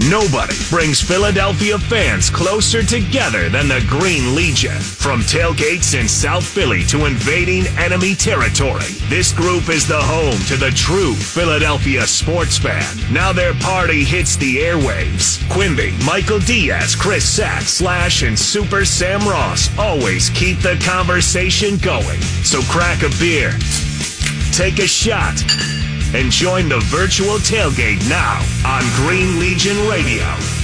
Nobody brings Philadelphia fans closer together than the Green Legion. From tailgates in South Philly to invading enemy territory, this group is the home to the true Philadelphia sports fan. Now their party hits the airwaves. Quimby, Michael Diaz, Chris Sack, Slash, and Super Sam Ross always keep the conversation going. So crack a beer, take a shot, and join the virtual tailgate now on Green Legion Radio.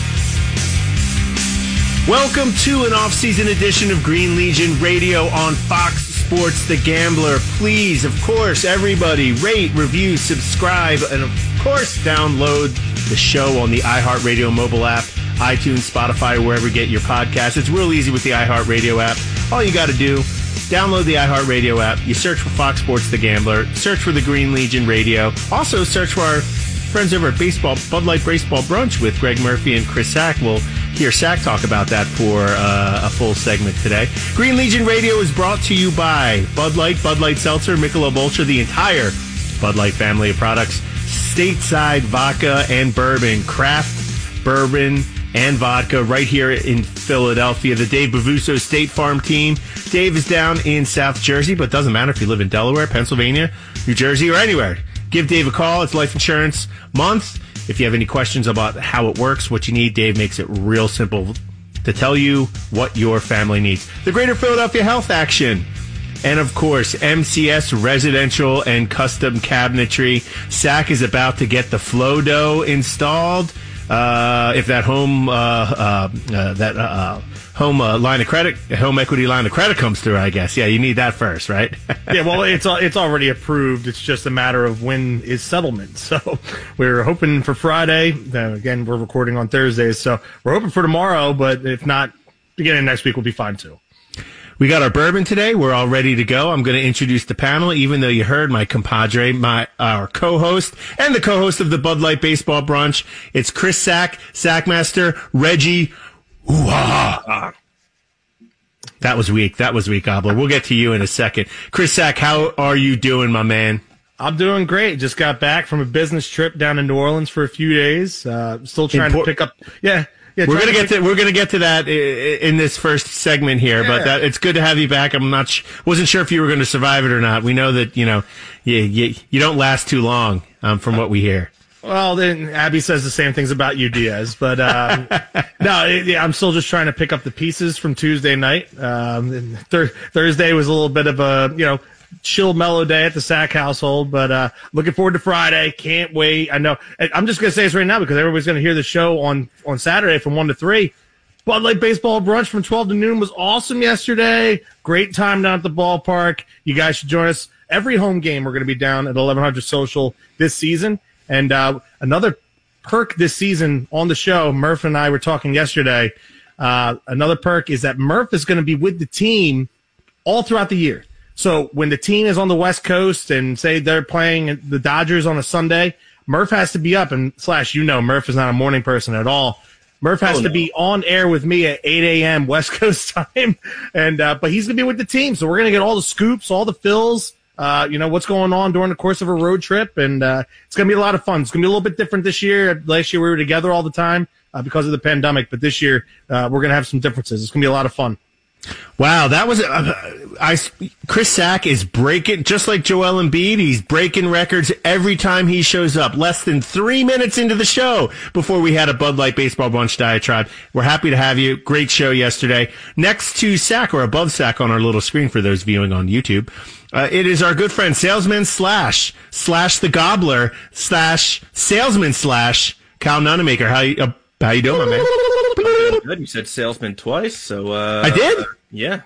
Welcome to an off-season edition of Green Legion Radio on Fox Sports The Gambler. Please, of course, everybody, rate, review, subscribe, and of course, download the show on the iHeartRadio mobile app, iTunes, Spotify, wherever you get your podcasts. It's real easy with the iHeartRadio app. All you got to do, download the iHeartRadio app. You search for Fox Sports The Gambler. Search for the Green Legion Radio. Also, search for our friends over at Bud Light Baseball Brunch with Greg Murphy and Chris Sack. We'll hear Sack talk about that for a full segment today. Green Legion Radio is brought to you by Bud Light Seltzer, Michelob Ultra, the entire Bud Light family of products, Stateside Vodka and Bourbon, craft bourbon and vodka right here in Philadelphia. The Dave Bavuso State Farm team. Dave is down in South Jersey, but it doesn't matter if you live in Delaware, Pennsylvania, New Jersey, or anywhere. Give Dave a call. It's Life Insurance Month. If you have any questions about how it works, what you need, Dave makes it real simple to tell you what your family needs. The Greater Philadelphia Health Action. And, of course, MCS Residential and Custom Cabinetry. Sack is about to get the Flow-Doh installed. If that home line of credit, home equity line of credit comes through, I guess. Yeah, you need that first, right? Yeah, well, it's already approved. It's just a matter of when is settlement. So we're hoping for Friday. Again, we're recording on Thursdays, so we're hoping for tomorrow. But if not, beginning of next week will be fine too. We got our bourbon today. We're all ready to go. I'm going to introduce the panel, even though you heard my compadre, our co-host, and the co-host of the Bud Light Baseball Brunch. It's Chris Sack, Sackmaster, Reggie. Ooh-ha-ha. That was weak, Gobbler. We'll get to you in a second. Chris Sack, how are you doing, my man? I'm doing great. Just got back from a business trip down in New Orleans for a few days. Still trying to pick up. Yeah. We're gonna get to that in this first segment here, yeah. But it's good to have you back. I'm wasn't sure if you were going to survive it or not. We know that you don't last too long, from what we hear. Well, then Abby says the same things about you, Diaz. But I'm still just trying to pick up the pieces from Tuesday night. Thursday was a little bit of a chill, mellow day at the Sack household, but looking forward to Friday. Can't wait. I know. I'm just going to say this right now because everybody's going to hear the show on Saturday from 1 to 3. Bud Light Baseball Brunch from 12 to noon was awesome yesterday. Great time down at the ballpark. You guys should join us. Every home game we're going to be down at 1100 Social this season. And another perk this season on the show, Murph and I were talking yesterday, another perk is that Murph is going to be with the team all throughout the year. So when the team is on the West Coast and say they're playing the Dodgers on a Sunday, Murph has to be up. And Slash, Murph is not a morning person at all. Murph has to be on air with me at 8 a.m. West Coast time. And but he's going to be with the team. So we're going to get all the scoops, all the fills, what's going on during the course of a road trip. And it's going to be a lot of fun. It's going to be a little bit different this year. Last year we were together all the time because of the pandemic. But this year we're going to have some differences. It's going to be a lot of fun. Wow, that was Chris Sack is breaking, just like Joel Embiid, he's breaking records every time he shows up. Less than 3 minutes into the show before we had a Bud Light Baseball Brunch diatribe. We're happy to have you. Great show yesterday. Next to Sack, or above Sack on our little screen for those viewing on YouTube, it is our good friend Salesman Slash the Gobbler / Salesman / Kyle Nunemaker. How you doing, my man? Good. You said salesman twice, so I did? Yeah.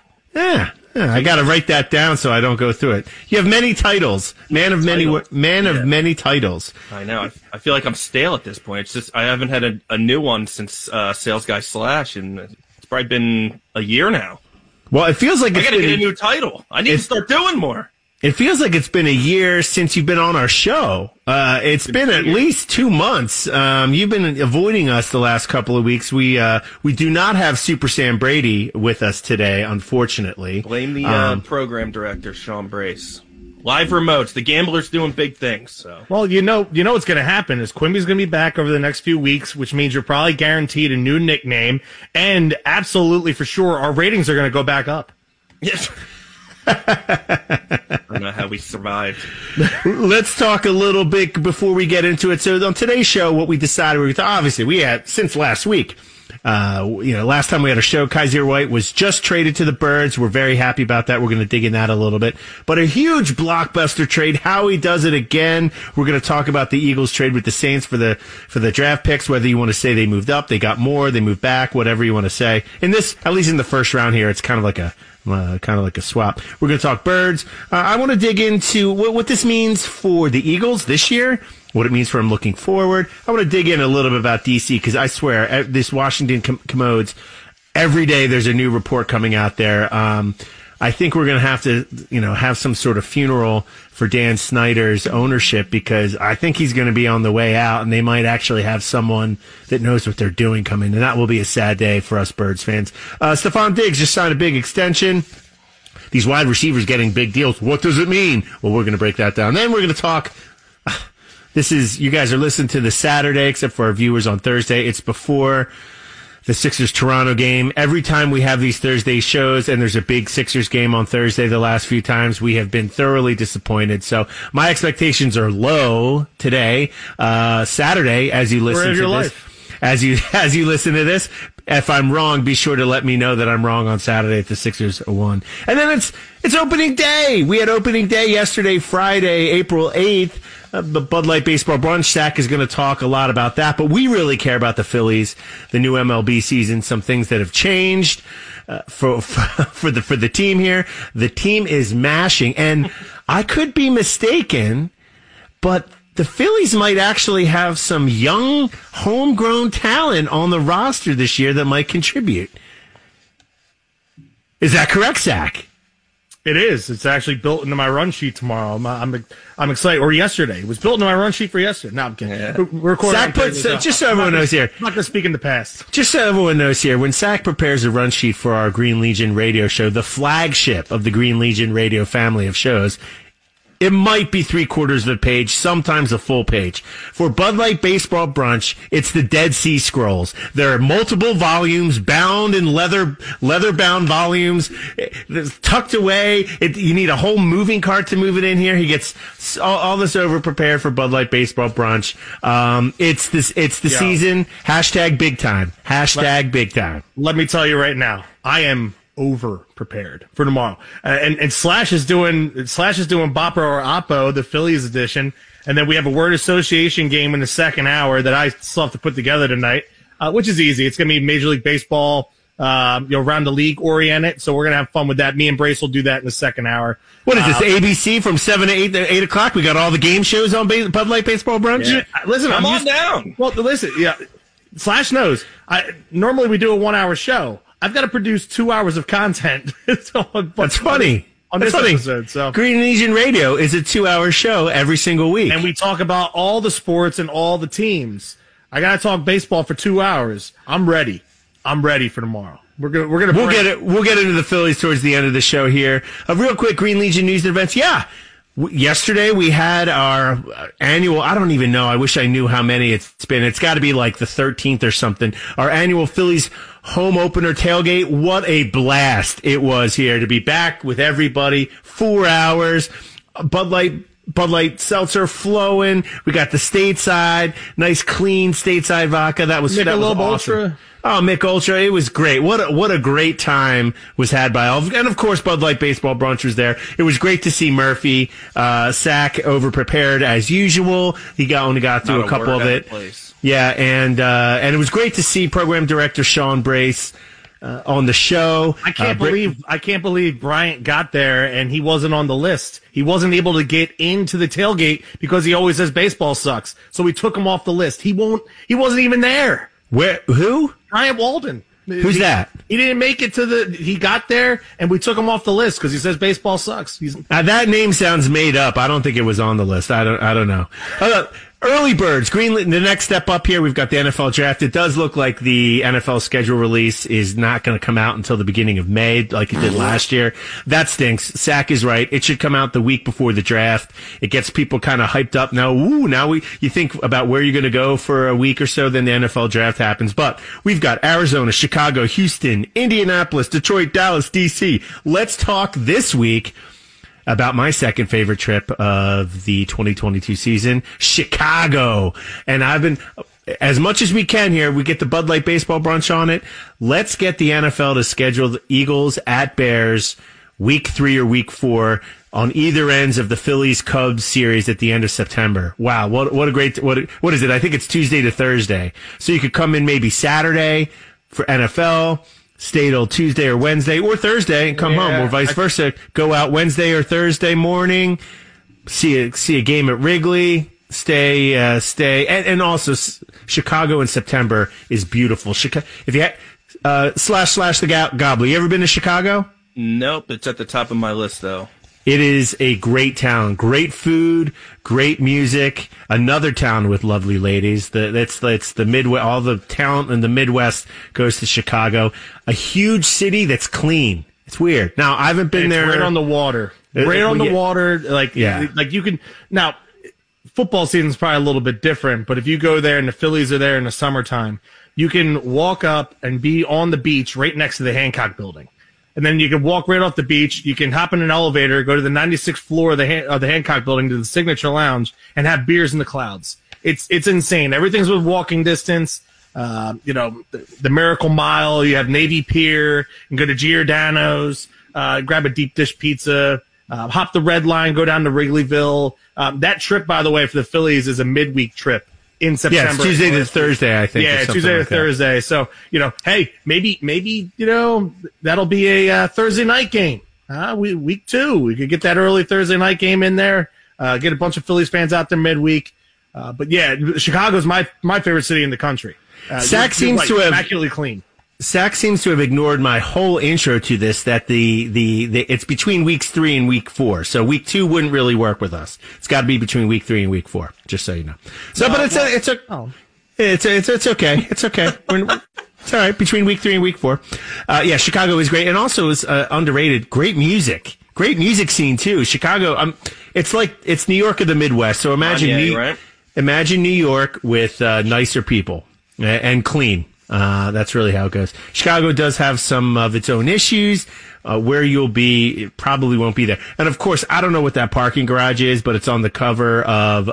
I got to write that down so I don't go through it. You have many titles, man of many titles. I know. I feel like I'm stale at this point. It's just I haven't had a new one since Sales Guy Slash, and it's probably been a year now. Well, it feels like I got to get a new title. I need to start doing more. It feels like it's been a year since you've been on our show. It's been at least 2 months. You've been avoiding us the last couple of weeks. We do not have Super Sam Brady with us today, unfortunately. Blame the program director, Sean Brace. Live remotes. The Gambler's doing big things. So. Well, you know what's going to happen is Quimby's going to be back over the next few weeks, which means you're probably guaranteed a new nickname, and absolutely for sure our ratings are going to go back up. Yes. I don't know how we survived. Let's talk a little bit before we get into it. So on today's show, what we decided, obviously we had since last week. Last time we had a show, Kaiser White was just traded to the Birds. We're very happy about that. We're going to dig in that a little bit. But a huge blockbuster trade. Howie does it again. We're going to talk about the Eagles trade with the Saints for the draft picks, whether you want to say they moved up, they got more, they moved back, whatever you want to say. In this, at least in the first round here, it's kind of like a swap. We're going to talk Birds. I want to dig into what this means for the Eagles this year, what it means for them looking forward. I want to dig in a little bit about DC because I swear, this Washington commodes, every day there's a new report coming out there. I think we're going to have to, have some sort of funeral for Dan Snyder's ownership because I think he's going to be on the way out and they might actually have someone that knows what they're doing come in. And that will be a sad day for us Birds fans. Stephon Diggs just signed a big extension. These wide receivers getting big deals. What does it mean? Well, we're going to break that down. Then we're going to talk. You guys are listening to the Saturday, except for our viewers on Thursday. It's before the Sixers-Toronto game. Every time we have these Thursday shows and there's a big Sixers game on Thursday the last few times, we have been thoroughly disappointed. So my expectations are low today. Saturday, as you listen to this. As you listen to this, if I'm wrong, be sure to let me know that I'm wrong on Saturday if the Sixers won. And then it's opening day. We had opening day yesterday, Friday, April 8th. The Bud Light Baseball Brunch. Zach is going to talk a lot about that, but we really care about the Phillies, the new MLB season, some things that have changed for the team here. The team is mashing, and I could be mistaken, but the Phillies might actually have some young, homegrown talent on the roster this year that might contribute. Is that correct, Zach? It is. It's actually built into my run sheet tomorrow. I'm excited. Or yesterday. It was built into my run sheet for yesterday. No, I'm kidding. Yeah. We're recording. Zach puts, just so everyone knows here. I'm not going to speak in the past. Just so everyone knows here, when Zach prepares a run sheet for our Green Legion radio show, the flagship of the Green Legion radio family of shows, it might be 3/4 of a page, sometimes a full page. For Bud Light Baseball Brunch, it's the Dead Sea Scrolls. There are multiple volumes, bound in leather-bound volumes, tucked away. You need a whole moving cart to move it in here. He gets all this over prepared for Bud Light Baseball Brunch. It's the season. Hashtag big time. Hashtag big time. Let me tell you right now, I am over prepared for tomorrow. And Slash is doing Bopper or Oppo, the Phillies edition. And then we have a word association game in the second hour that I still have to put together tonight, which is easy. It's going to be Major League Baseball, around the league oriented. So we're going to have fun with that. Me and Brace will do that in the second hour. What is this, ABC from 7 to 8 o'clock? We got all the game shows on Bud Light Baseball Brunch? Yeah. Listen, come on down. Well, listen, yeah. Slash knows. Normally we do a 1 hour show. I've got to produce 2 hours of content. That's funny. On this episode, so Green Legion Radio is a 2-hour show every single week, and we talk about all the sports and all the teams. I got to talk baseball for 2 hours. I'm ready for tomorrow. We'll get into the Phillies towards the end of the show here. Real quick, Green Legion news and events. Yeah. Yesterday we had our annual, I don't even know, I wish I knew how many it's been. It's got to be like the 13th or something. Our annual Phillies home opener tailgate. What a blast it was here to be back with everybody. 4 hours. Bud Light seltzer flowing. We got the stateside, nice clean stateside vodka. That was awesome. Ultra. Oh, Mick Ultra, it was great. What a great time was had by all. And of course, Bud Light Baseball Brunch was there. It was great to see Murphy, Sack over prepared as usual. He only got through a couple of it. Yeah, and it was great to see program director Sean Brace on the show. I can't believe Bryant got there and he wasn't on the list. He wasn't able to get into the tailgate because he always says baseball sucks. So we took him off the list. He wasn't even there. Who? Bryant Walden. Who's that? He didn't make it he got there and we took him off the list because he says baseball sucks. That name sounds made up. I don't think it was on the list. I don't know. Early birds, the next step up here, we've got the NFL draft. It does look like the NFL schedule release is not going to come out until the beginning of May, like it did last year. That stinks. Sack is right. It should come out the week before the draft. It gets people kind of hyped up. Now, you think about where you're going to go for a week or so, then the NFL draft happens. But we've got Arizona, Chicago, Houston, Indianapolis, Detroit, Dallas, DC. Let's talk this week about my second favorite trip of the 2022 season, Chicago. And I've been, as much as we can here, we get the Bud Light Baseball Brunch on it. Let's get the NFL to schedule the Eagles at Bears week 3 or week 4 on either ends of the Phillies-Cubs series at the end of September. Wow, what a great, what is it? I think it's Tuesday to Thursday. So you could come in maybe Saturday for NFL, stay till Tuesday or Wednesday or Thursday and come home, or vice versa. Go out Wednesday or Thursday morning, see a game at Wrigley, stay, and also Chicago in September is beautiful. If you had, slash the Gobbler, you ever been to Chicago? Nope, it's at the top of my list though. It is a great town, great food, great music. Another town with lovely ladies. That's the Midwest. All the talent in the Midwest goes to Chicago. A huge city that's clean. It's weird. Now I haven't been there. Right on the water. Right on the water. Like you can now. Football season's probably a little bit different, but if you go there and the Phillies are there in the summertime, you can walk up and be on the beach right next to the Hancock Building. And then you can walk right off the beach. You can hop in an elevator, go to the 96th floor of the Hancock Building to the Signature Lounge, and have beers in the clouds. It's insane. Everything's with walking distance. The Miracle Mile. You have Navy Pier. You can go to Giordano's, grab a deep dish pizza, hop the Red Line, go down to Wrigleyville. That trip, by the way, for the Phillies is a midweek trip in September. Yeah, it's Tuesday to Thursday, I think. Yeah, Tuesday to Thursday. So, hey, maybe that'll be a Thursday night game. Week 2. We could get that early Thursday night game in there, get a bunch of Phillies fans out there midweek. But yeah, Chicago's my favorite city in the country. Sack seems to have immaculately clean. Sack seems to have ignored my whole intro to this, that the it's between weeks 3 and week 4. So week 2 wouldn't really work with us. It's got to be between week 3 and week 4, just so you know. So, but it's okay. It's okay. It's all right. Between week 3 and week 4. Chicago is great. And also is underrated. Great music scene too. Chicago, it's New York of the Midwest. So imagine New York with nicer people and clean. That's really how it goes. Chicago does have some of its own issues. Where you'll be, it probably won't be there. And of course, I don't know what that parking garage is, but it's on the cover of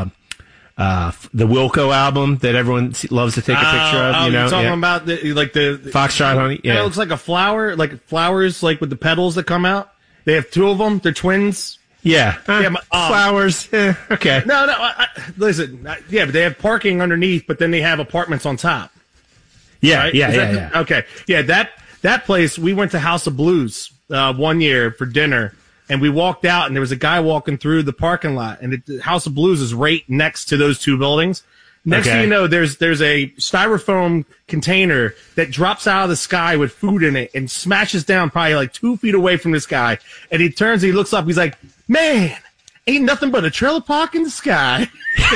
the Wilco album that everyone loves to take a picture of. You're talking about the Foxtrot Honey. Yeah, it looks like a flower, like flowers, like with the petals that come out. They have 2 of them. They're twins. Yeah, flowers. Okay. No. Listen. But they have parking underneath, but then they have apartments on top. Yeah, right? yeah. Okay. Yeah, that place, we went to House of Blues one year for dinner, and we walked out, and there was a guy walking through the parking lot, and the House of Blues is right next to those 2 buildings. Next thing you know, there's a styrofoam container that drops out of the sky with food in it and smashes down probably like 2 feet away from this guy. And he turns, and he looks up, he's like, "Man, ain't nothing but a trailer park in the sky."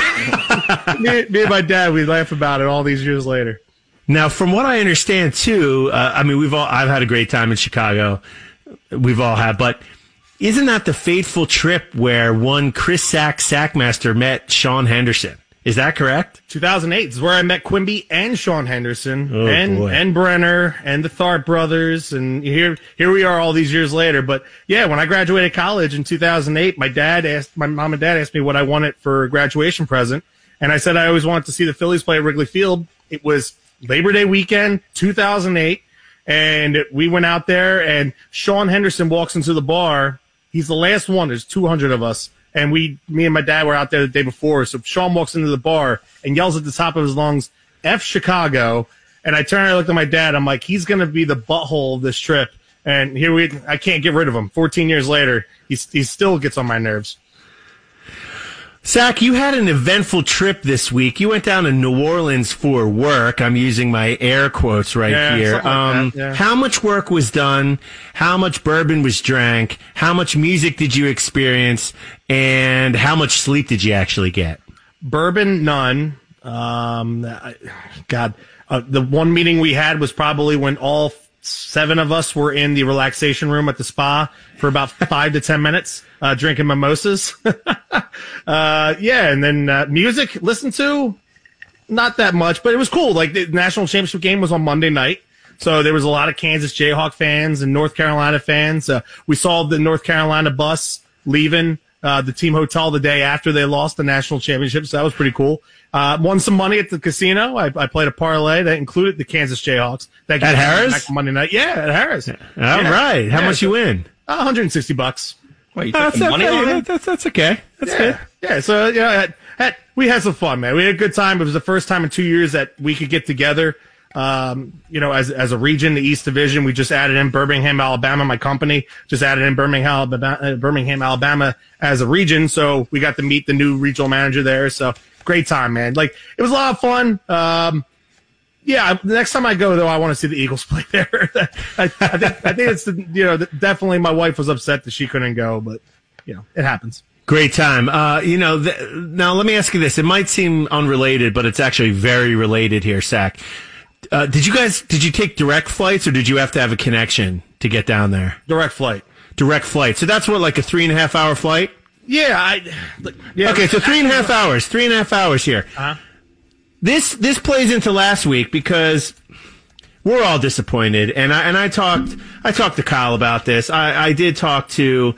me and my dad, we laugh about it all these years later. Now, from what I understand too, I've had a great time in Chicago. We've all had, but isn't that the fateful trip where one Chris Sackmaster met Sean Henderson? Is that correct? 2008 is where I met Quimby and Sean Henderson and Brenner and the Tharp brothers. And here we are all these years later. But yeah, when I graduated college in 2008, my mom and dad asked me what I wanted for a graduation present. And I said I always wanted to see the Phillies play at Wrigley Field. It was Labor Day weekend, 2008. And we went out there, and Sean Henderson walks into the bar. He's the last one. There's 200 of us. And me and my dad were out there the day before. So Sean walks into the bar and yells at the top of his lungs, "F Chicago." And I turned and I looked at my dad. I'm like, he's going to be the butthole of this trip. And I can't get rid of him. 14 years later, he still gets on my nerves. Sack, you had an eventful trip this week. You went down to New Orleans for work. I'm using my air quotes here. Like that. How much work was done? How much bourbon was drank? How much music did you experience? And how much sleep did you actually get? bourbon, none. The one meeting we had was probably when all 7 of us were in the relaxation room at the spa for about 5 to 10 minutes, drinking mimosas. And then music, listened to, not that much, but it was cool. Like, the national championship game was on Monday night. So there was a lot of Kansas Jayhawk fans and North Carolina fans. We saw the North Carolina bus leaving the team hotel the day after they lost the national championship. So that was pretty cool. Won some money at the casino. I played a parlay that included the Kansas Jayhawks. At Harris? Monday night. Yeah, at Harris. All right. How much you win? $160. Wait, you took the money on it? That's okay. That's good. Yeah, so we had some fun, man. We had a good time. It was the first time in 2 years that we could get together. As a region, the East Division, we just added in Birmingham, Alabama. My company just added in Birmingham, Alabama as a region. So we got to meet the new regional manager there. So great time, man. Like, it was a lot of fun. The next time I go, though, I want to see the Eagles play there. I think it's definitely my wife was upset that she couldn't go, but it happens. Great time. Now let me ask you this. It might seem unrelated, but it's actually very related here, Sack. Did you take direct flights, or did you have to have a connection to get down there? Direct flight. So that's what, like a 3.5 hour flight? Yeah. Okay, so 3.5 hours. 3.5 hours here. Uh-huh. This plays into last week because we're all disappointed, and I talked to Kyle about this. I did talk to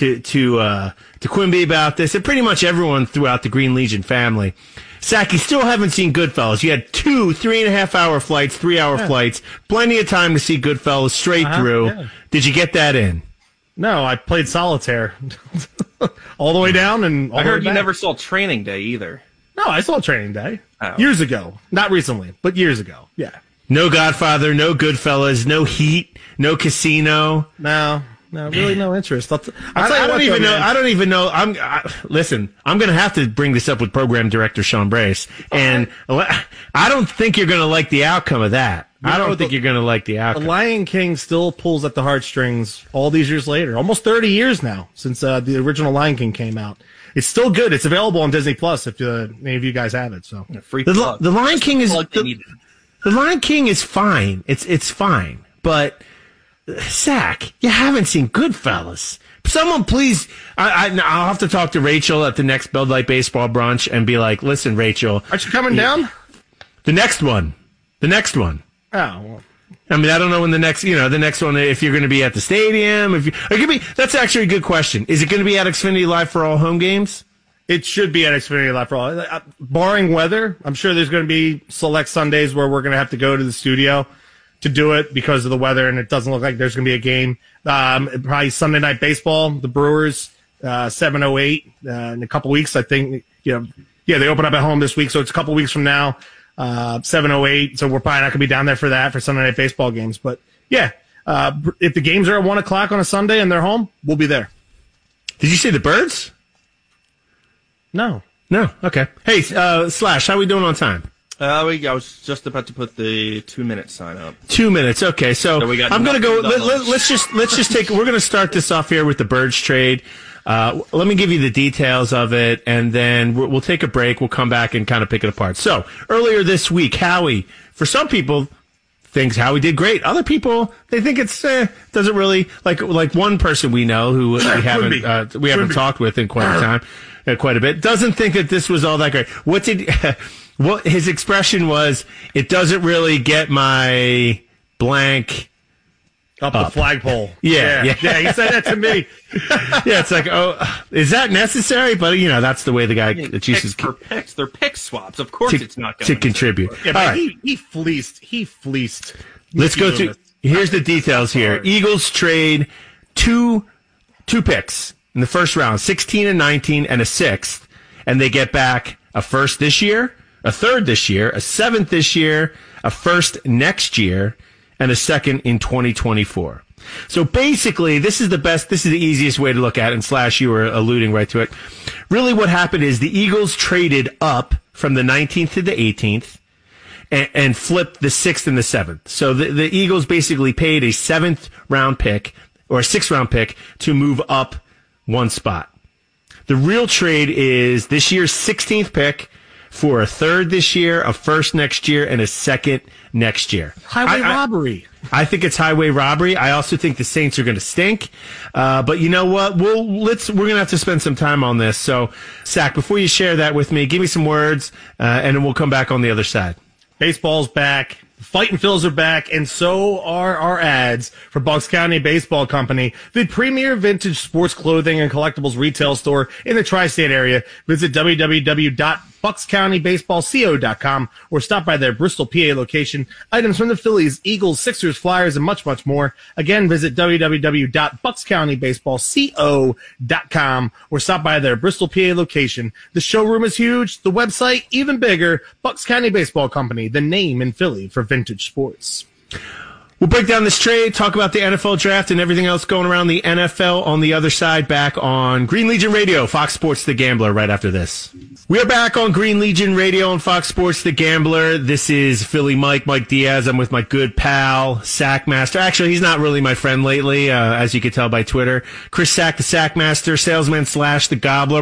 Quimby about this, and pretty much everyone throughout the Green Legion family. Sack, you still haven't seen Goodfellas. You had 2 3.5 hour flights, 3 hour flights, plenty of time to see Goodfellas straight through. Yeah. Did you get that in? No, I played solitaire all the way down, and all I heard you never saw Training Day either. No, I saw Training Day years ago, not recently, but years ago. Yeah. No Godfather, no Goodfellas, no Heat, no Casino. No, really no interest. I don't even know. Listen, I'm going to have to bring this up with program director Sean Brace, and I don't think you're going to like the outcome of that. I don't think you're going to like the outcome. The Lion King still pulls at the heartstrings all these years later, almost 30 years now since the original Lion King came out. It's still good. It's available on Disney Plus if any of you guys have it. So the Lion King is the Lion King is fine. It's fine, but Sack, you haven't seen Goodfellas. Someone please, I'll have to talk to Rachel at the next Bud Light Baseball brunch and be like, listen, Rachel. Aren't you coming down? The next one. Oh, well. I mean, I don't know when the next one, if you're going to be at the stadium, that's actually a good question. Is it going to be at Xfinity Live for all home games? It should be at Xfinity Live for all. Barring weather, I'm sure there's going to be select Sundays where we're going to have to go to the studio to do it because of the weather, and it doesn't look like there's going to be a game. Probably Sunday Night Baseball, the Brewers, 7:08 in a couple weeks, I think. They open up at home this week, so it's a couple weeks from now. 7:08, so we're probably not going to be down there for that, for Sunday Night Baseball games. But, if the games are at 1 o'clock on a Sunday and they're home, we'll be there. Did you say the Birds? No. Okay. Hey, Slash, how we doing on time? I was just about to put the 2-minute sign up. 2 minutes, okay. So I'm going to go, let's just take, we're going to start this off here with the Birds trade. Let me give you the details of it, and then we'll take a break. We'll come back and kind of pick it apart. So, earlier this week, Howie, for some people, thinks Howie did great. Other people, they think it's, doesn't really, like one person we know who we haven't talked with in quite a bit, doesn't think that this was all that great. What his expression was, it doesn't really get my blank up the flagpole. Yeah, he said that to me. Yeah, it's like, oh, is that necessary? But that's the way the guy chooses for picks. They're pick swaps. Of course, it's not going to contribute. Yeah, but right. He fleeced. Let's go through. Here's the details here. Eagles trade two picks in the first round, 16 and 19, and a 6th, and they get back a first this year, a third this year, a 7th this year, a first next year, and a second in 2024. So basically, this is the easiest way to look at it, and Slash, you were alluding right to it. Really what happened is the Eagles traded up from the 19th to the 18th and flipped the 6th and the 7th. So the Eagles basically paid a 7th round pick or a 6th round pick to move up one spot. The real trade is this year's 16th pick for a third this year, a first next year, and a second next year. Highway robbery. I think it's highway robbery. I also think the Saints are going to stink. But you know what? We're going to have to spend some time on this. So, Sack, before you share that with me, give me some words, and then we'll come back on the other side. Baseball's back. Fightin' Phils are back, and so are our ads for Bucks County Baseball Company, the premier vintage sports clothing and collectibles retail store in the tri-state area. Visit www.buckscountybaseballco.com or stop by their Bristol, PA location. Items from the Phillies, Eagles, Sixers, Flyers, and much, much more. Again, visit www.buckscountybaseballco.com or stop by their Bristol, PA location. The showroom is huge. The website, even bigger. Bucks County Baseball Company, the name in Philly for vintage sports. We'll break down this trade, talk about the NFL draft and everything else going around the NFL on the other side, back on Green Legion Radio, Fox Sports The Gambler, right after this. We are back on Green Legion Radio and Fox Sports The Gambler. This is Philly Mike Diaz. I'm with my good pal, Sackmaster. Actually, he's not really my friend lately, as you can tell by Twitter. Chris Sack, the Sackmaster, salesman / the Gobbler.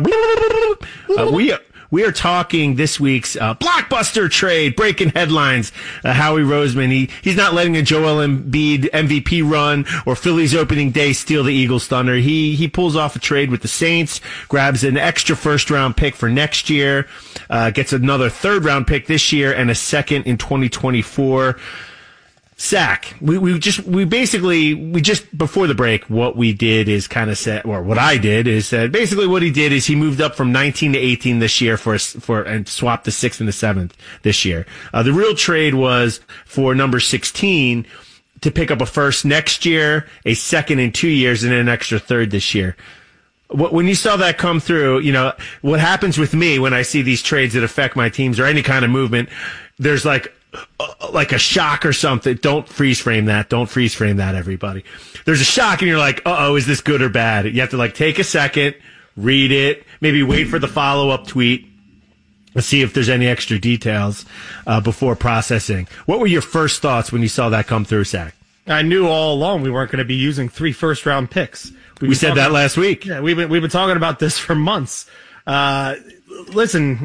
We are talking this week's blockbuster trade, breaking headlines. Howie Roseman, he's not letting a Joel Embiid MVP run or Phillies opening day steal the Eagles' thunder. He pulls off a trade with the Saints, grabs an extra first-round pick for next year, gets another third-round pick this year, and a second in 2024. Sack, we just before the break, what we did is kind of said, or what I did is said, basically what he did is he moved up from 19 to 18 this year and swapped the 6th and the 7th this year. The real trade was for number 16 to pick up a first next year, a second in 2 years, and an extra third this year. When you saw that come through, you know, what happens with me when I see these trades that affect my teams or any kind of movement, there's like a shock or something. Don't freeze frame that. Don't freeze frame that, everybody. There's a shock and you're like, uh-oh, is this good or bad? You have to take a second, read it, maybe wait for the follow-up tweet. Let's see if there's any extra details before processing. What were your first thoughts when you saw that come through, Sack? I knew all along we weren't going to be using 3 first-round picks. We said that last week. Yeah, we've been talking about this for months. Listen,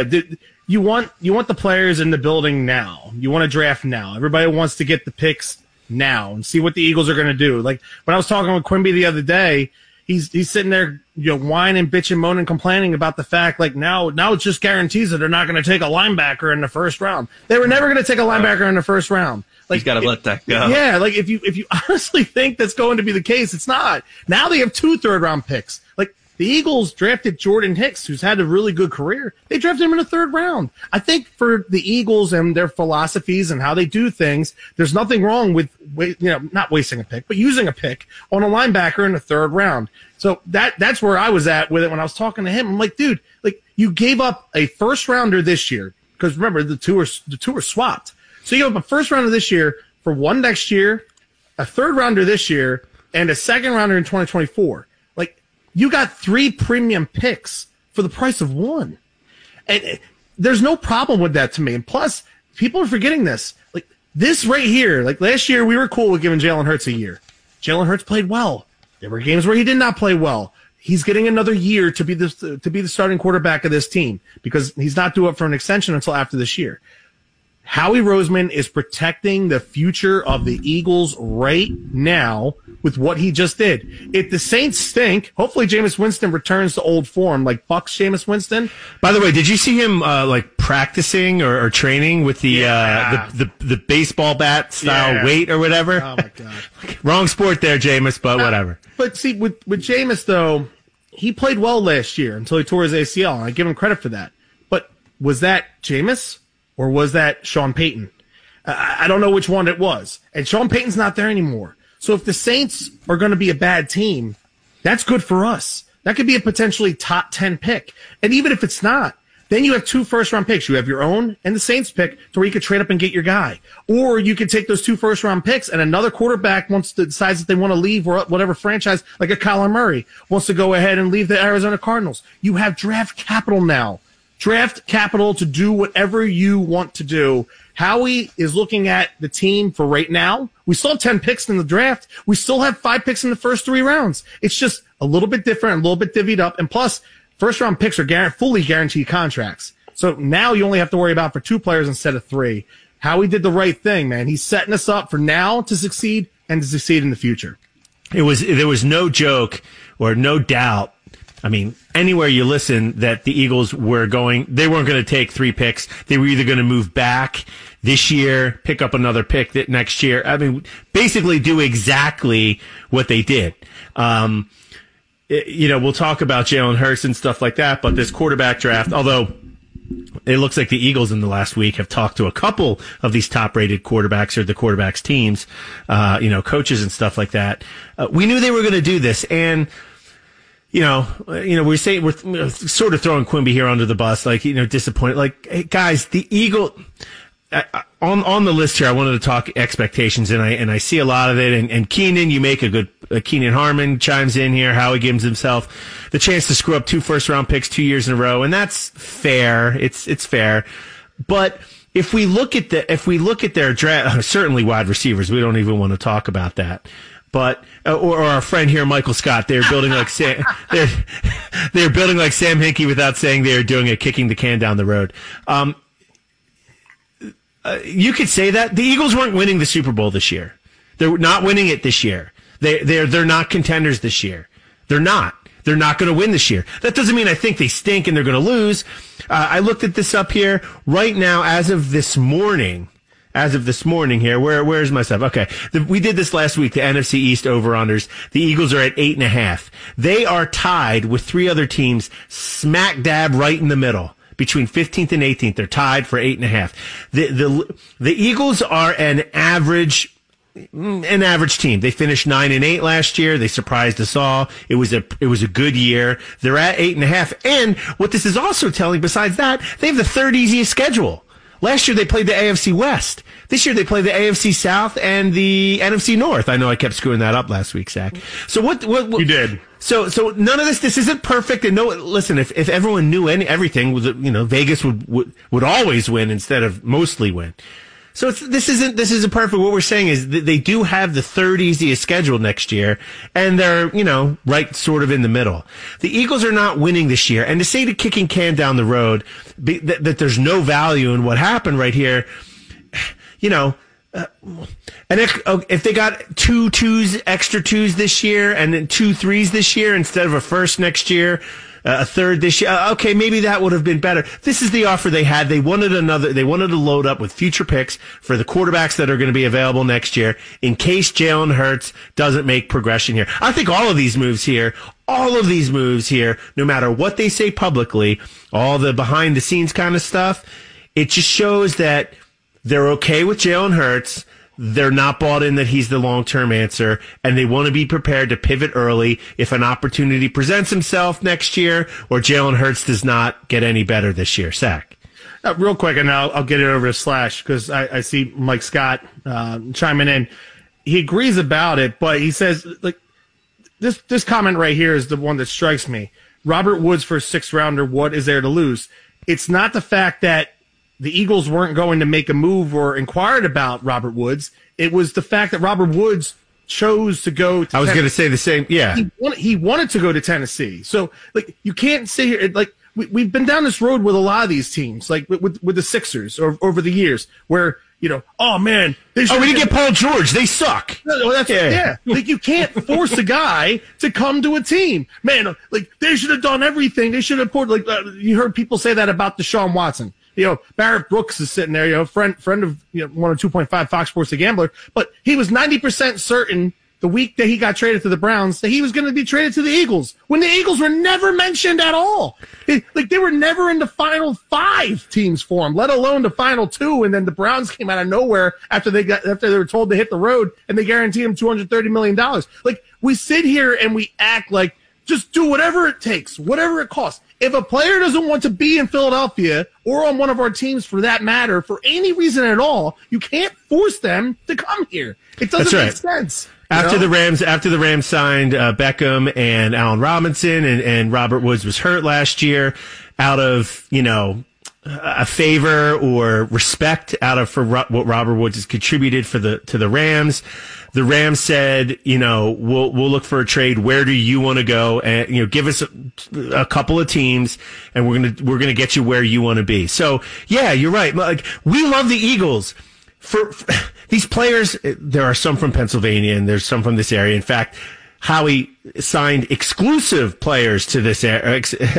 you want the players in the building now. You want to draft now. Everybody wants to get the picks now and see what the Eagles are going to do. Like when I was talking with Quimby the other day, he's sitting there, whining, bitching, moaning, complaining about the fact now it just guarantees that they're not going to take a linebacker in the first round. They were never going to take a linebacker in the first round. He's got to let that go. Yeah, if you honestly think that's going to be the case, it's not. Now they have 2 third-round picks. The Eagles drafted Jordan Hicks, who's had a really good career. They drafted him in the 3rd round. I think for the Eagles and their philosophies and how they do things, there's nothing wrong with, not wasting a pick, but using a pick on a linebacker in the 3rd round. So that's where I was at with it when I was talking to him. I'm like, dude, you gave up a first rounder this year because remember the two are swapped. So you gave up a first rounder this year for one next year, a 3rd rounder this year, and a 2nd rounder in 2024. You got 3 premium picks for the price of 1. And there's no problem with that to me. And plus, people are forgetting this. This right here, last year, we were cool with giving Jalen Hurts a year. Jalen Hurts played well. There were games where he did not play well. He's getting another year to be the starting quarterback of this team because he's not due up for an extension until after this year. Howie Roseman is protecting the future of the Eagles right now with what he just did. If the Saints stink, hopefully Jameis Winston returns to old form, like Bucks Jameis Winston. By the way, did you see him practicing or training with the baseball bat style weight or whatever? Oh my God! Wrong sport there, Jameis, but whatever. But see, with Jameis though, he played well last year until he tore his ACL, and I give him credit for that. But was that Jameis? Or was that Sean Payton? I don't know which one it was. And Sean Payton's not there anymore. So if the Saints are going to be a bad team, that's good for us. That could be a potentially top 10 pick. And even if it's not, then you have 2 first-round picks. You have your own and the Saints pick to where you could trade up and get your guy. Or you could take those 2 first-round picks and another quarterback decides that they want to leave or whatever franchise, like a Kyler Murray, wants to go ahead and leave the Arizona Cardinals. You have draft capital now. Draft capital to do whatever you want to do. Howie is looking at the team for right now. We still have 10 picks in the draft. We still have 5 picks in the first 3 rounds. It's just a little bit different, a little bit divvied up. And plus, first-round picks are fully guaranteed contracts. So now you only have to worry about for 2 players instead of 3. Howie did the right thing, man. He's setting us up for now to succeed and to succeed in the future. There was no joke or no doubt. I mean, anywhere you listen that the Eagles they weren't going to take 3 picks. They were either going to move back this year, pick up another pick next year. I mean, basically do exactly what they did. We'll talk about Jalen Hurts and stuff like that, but this quarterback draft, although it looks like the Eagles in the last week have talked to a couple of these top-rated quarterbacks or the quarterbacks teams, coaches and stuff like that. We knew they were going to do this, and we're sort of throwing Quimby here under the bus, disappointed. Like, hey, guys, the Eagle on the list here. I wanted to talk expectations, and I see a lot of it. And Keenan, you make a good. Keenan Harmon chimes in here. Howie gives himself the chance to screw up 2 first-round picks 2 years in a row, and that's fair. It's fair, but if we look at their draft, certainly wide receivers, we don't even want to talk about that. But or our friend here, Michael Scott, they're building like Sam. They're building like Sam Hinkie without saying they're doing it, kicking the can down the road. You could say that the Eagles weren't winning the Super Bowl this year. They're not winning it this year. They're not contenders this year. They're not. They're not going to win this year. That doesn't mean I think they stink and they're going to lose. I looked at this up here right now as of this morning here. Where's my stuff? Okay. We did this last week, the NFC East over-unders. The Eagles are at 8.5. They are tied with 3 other teams smack dab right in the middle. Between 15th and 18th, they're tied for 8.5. The Eagles are an average team. They finished 9-8 last year. They surprised us all. It was a good year. They're at 8.5. And what this is also telling, besides that, they have the 3rd easiest schedule. Last year they played the AFC West. This year they play the AFC South and the NFC North. I know I kept screwing that up last week, Zach. So what you did? So none of this isn't perfect. And no, listen, if everyone knew everything, Vegas would always win instead of mostly win. So this isn't perfect. What we're saying is that they do have the 3rd easiest schedule next year, and they're, right sort of in the middle. The Eagles are not winning this year, and to say to kicking can down the road, that there's no value in what happened right here, and if they got 2 extra 2s this year, and then 2 3s this year instead of a 1st next year, a 3rd this year. Okay, maybe that would have been better. This is the offer they had. They wanted to load up with future picks for the quarterbacks that are going to be available next year in case Jalen Hurts doesn't make progression here. I think all of these moves here, no matter what they say publicly, all the behind the scenes kind of stuff, it just shows that they're okay with Jalen Hurts. They're not bought in that he's the long-term answer, and they want to be prepared to pivot early if an opportunity presents himself next year or Jalen Hurts does not get any better this year. Zach. Real quick, and I'll get it over to Slash because I see Mike Scott chiming in. He agrees about it, but he says, this comment right here is the one that strikes me. Robert Woods for a 6th-rounder, what is there to lose? It's not the fact that the Eagles weren't going to make a move or inquired about Robert Woods. It was the fact that Robert Woods chose to go to I was going to say the same. Yeah. He wanted to go to Tennessee. So, you can't sit here. We've been down this road with a lot of these teams, with the Sixers over the years, where, oh, man. We didn't get Paul George. They suck. Yeah. You can't force a guy to come to a team. Man, they should have done everything. They should have poured, you heard people say that about Deshaun Watson. Barrett Brooks is sitting there, friend of, 102.5 Fox Sports The Gambler, but he was 90% certain the week that he got traded to the Browns that he was going to be traded to the Eagles when the Eagles were never mentioned at all. They were never in the final 5 teams for him, let alone the final 2. And then the Browns came out of nowhere after they were told to hit the road and they guaranteed him $230 million. We sit here and we act like just do whatever it takes, whatever it costs. If a player doesn't want to be in Philadelphia or on one of our teams for that matter, for any reason at all, you can't force them to come here. It doesn't make sense. After the Rams signed Beckham and Allen Robinson and Robert Woods was hurt last year, out of, a favor or respect for what Robert Woods has contributed to the Rams. The Rams said, we'll look for a trade. Where do you want to go? And, give us a couple of teams and we're going to get you where you want to be. So yeah, you're right. Like, we love the Eagles for these players. There are some from Pennsylvania and there's some from this area. In fact, Howie signed exclusive players to this area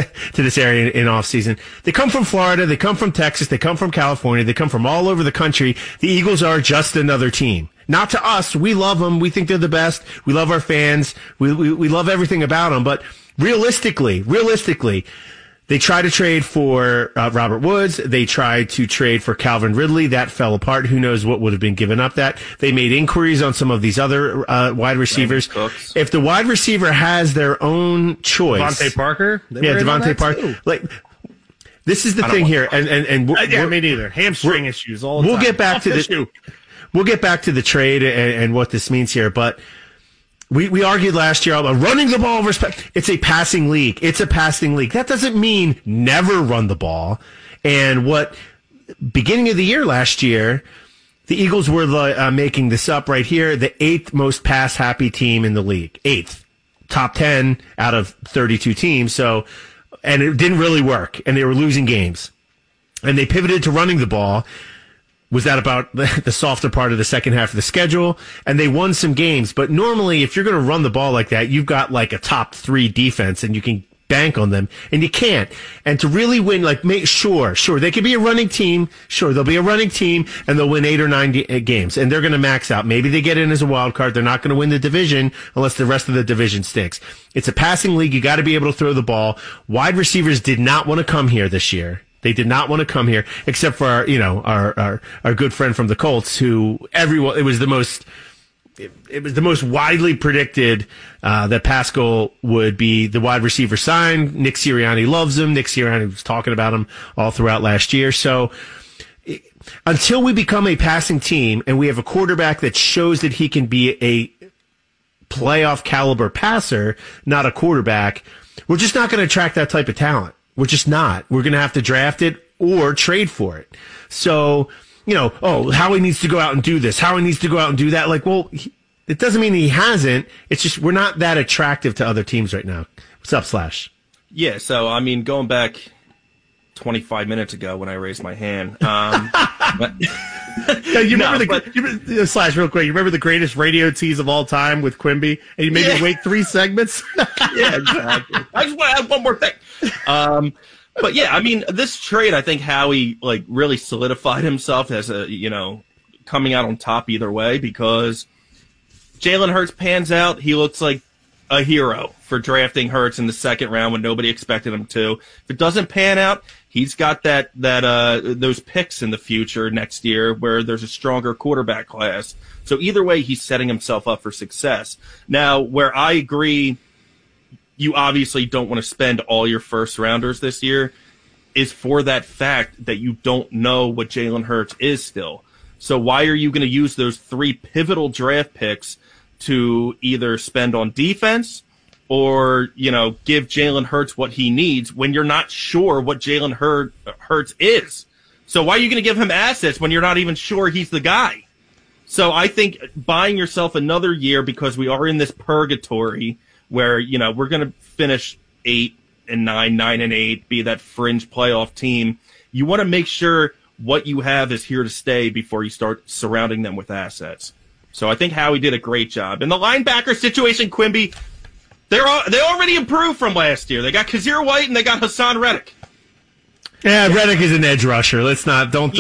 in offseason. They come from Florida, they come from Texas, they come from California, they come from all over the country. The Eagles are just another team. Not to us. We love them. We think they're the best. We love our fans. We love everything about them. But realistically, they tried to trade for Robert Woods. They tried to trade for Calvin Ridley. That fell apart. Who knows what would have been given up that. They made inquiries on some of these other wide receivers. If the wide receiver has their own choice. Devontae Parker? Devontae Parker. Like, this is the thing here. And me neither. Hamstring issues all the time. We'll get back to this. We'll get back to the trade and what this means here. But we argued last year about running the ball. It's a passing league. That doesn't mean never run the ball. And beginning of the year last year, the Eagles were making this up right here. The 8th most pass happy team in the league. 8th. Top 10 out of 32 teams. So, and it didn't really work. And they were losing games. And they pivoted to running the ball. Was that about the softer part of the second half of the schedule? And they won some games. But normally, if you're going to run the ball like that, you've got like a top 3 defense and you can bank on them. And you can't. And to really win, sure, they could be a running team. Sure, they'll be a running team and they'll win 8 or 9 games. And they're going to max out. Maybe they get in as a wild card. They're not going to win the division unless the rest of the division stinks. It's a passing league. You got to be able to throw the ball. Wide receivers did not want to come here this year. They did not want to come here, except for our good friend from the Colts, who it was the most widely predicted that Pascal would be the wide receiver signed. Nick Sirianni loves him. Nick Sirianni was talking about him all throughout last year. So until we become a passing team and we have a quarterback that shows that he can be a playoff caliber passer, not a quarterback, we're just not going to attract that type of talent. We're just not. We're going to have to draft it or trade for it. So, Howie needs to go out and do this. Howie needs to go out and do that. It doesn't mean he hasn't. It's just we're not that attractive to other teams right now. What's up, Slash? Yeah, so, going back 25 minutes ago when I raised my hand. Slash, real quick, you remember the greatest radio tease of all time with Quimby? And you made me wait 3 segments? Yeah, exactly. I just want to add one more thing. But yeah, this trade, I think Howie really solidified himself as coming out on top either way, because Jalen Hurts pans out. He looks like a hero for drafting Hurts in the second round when nobody expected him to. If it doesn't pan out, he's got those picks in the future next year where there's a stronger quarterback class. So either way, he's setting himself up for success. Now, where I agree, you obviously don't want to spend all your first rounders this year, is for that fact that you don't know what Jalen Hurts is still. So why are you going to use those 3 pivotal draft picks to either spend on defense or, give Jalen Hurts what he needs when you're not sure what Jalen Hurts is? So why are you going to give him assets when you're not even sure he's the guy? So I think buying yourself another year, because we are in this purgatory where, we're going to finish 8 and 9, 9 and 8, be that fringe playoff team. You want to make sure what you have is here to stay before you start surrounding them with assets. So I think Howie did a great job. And the linebacker situation, Quimby, they already improved from last year. They got Kazir White and they got Hassan Reddick. Yeah, Reddick is an edge rusher. I'm not throwing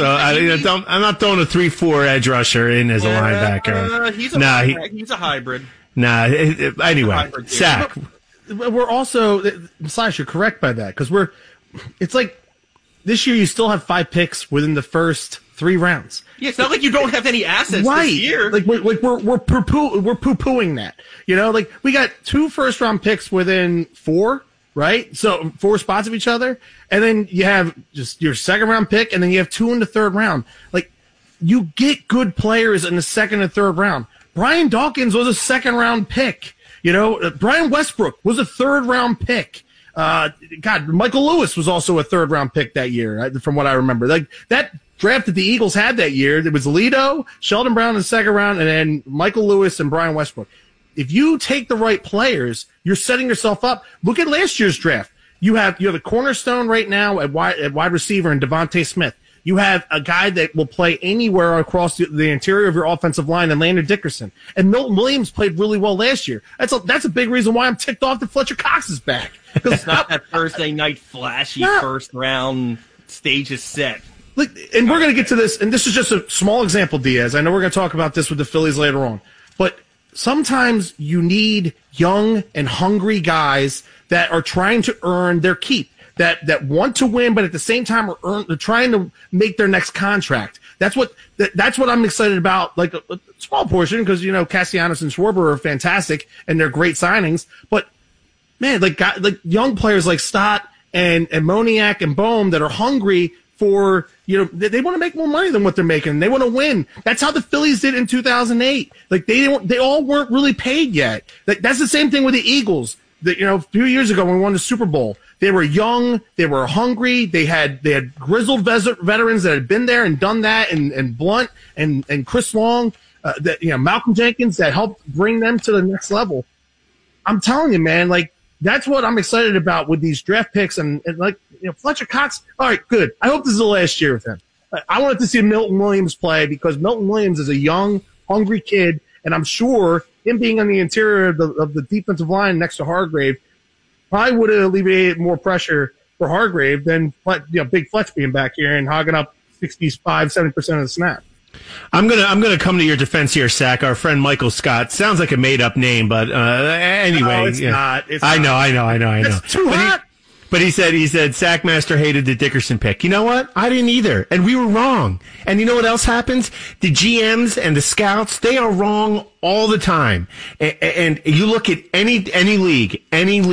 a 3-4 edge rusher in as a linebacker. He's a hybrid. Anyway, Sack. We're also, Slash, you're correct by that, because it's like this year you still have 5 picks within the first 3 rounds. Yeah, it's not like you don't have any assets this year. We're poo-pooing that. We got 2 first-round picks within 4, right? So 4 spots of each other, and then you have just your second-round pick, and then you have 2 in the third round. You get good players in the second and third round. Brian Dawkins was a second-round pick. Brian Westbrook was a third-round pick. God, Michael Lewis was also a third-round pick that year, from what I remember. Like, that draft that the Eagles had that year, there was Lido, Sheldon Brown in the second round, and then Michael Lewis and Brian Westbrook. If you take the right players, you're setting yourself up. Look at last year's draft. You have a cornerstone right now at wide receiver in Devontae Smith. You have a guy that will play anywhere across the interior of your offensive line, and Landon Dickerson. And Milton Williams played really well last year. That's a big reason why I'm ticked off that Fletcher Cox is back. It's not that Thursday night flashy first round stage is set. And we're going to get to this, and this is just a small example, Diaz. I know we're going to talk about this with the Phillies later on. But sometimes you need young and hungry guys that are trying to earn their keep. That want to win, but at the same time are trying to make their next contract. That's what I'm excited about. Like a small portion, because Castellanos and Schwarber are fantastic and they're great signings. But man, like young players like Stott and Moniak and Bohm that are hungry for they want to make more money than what they're making. They want to win. That's how the Phillies did in 2008. Like they all weren't really paid yet. Like that's the same thing with the Eagles. A few years ago when we won the Super Bowl. They were young, they were hungry, they had grizzled veterans that had been there and done that, and Blunt and Chris Long, Malcolm Jenkins that helped bring them to the next level. I'm telling you, man, like that's what I'm excited about with these draft picks and Fletcher Cox. All right, good. I hope this is the last year with him. I wanted to see Milton Williams play because Milton Williams is a young, hungry kid, and I'm sure him being on the interior of the defensive line next to Hargrave probably would have alleviated more pressure for Hargrave than Big Fletch being back here and hogging up 65-70% of the snap. I'm gonna come to your defense here, Sack. Our friend Michael Scott sounds like a made up name, but anyway, no, it's not. I know. It's too hot. But he said Sackmaster hated the Dickerson pick. You know what? I didn't either, and we were wrong. And you know what else happens? The GMs and the scouts, they are wrong all the time. And you look at any league,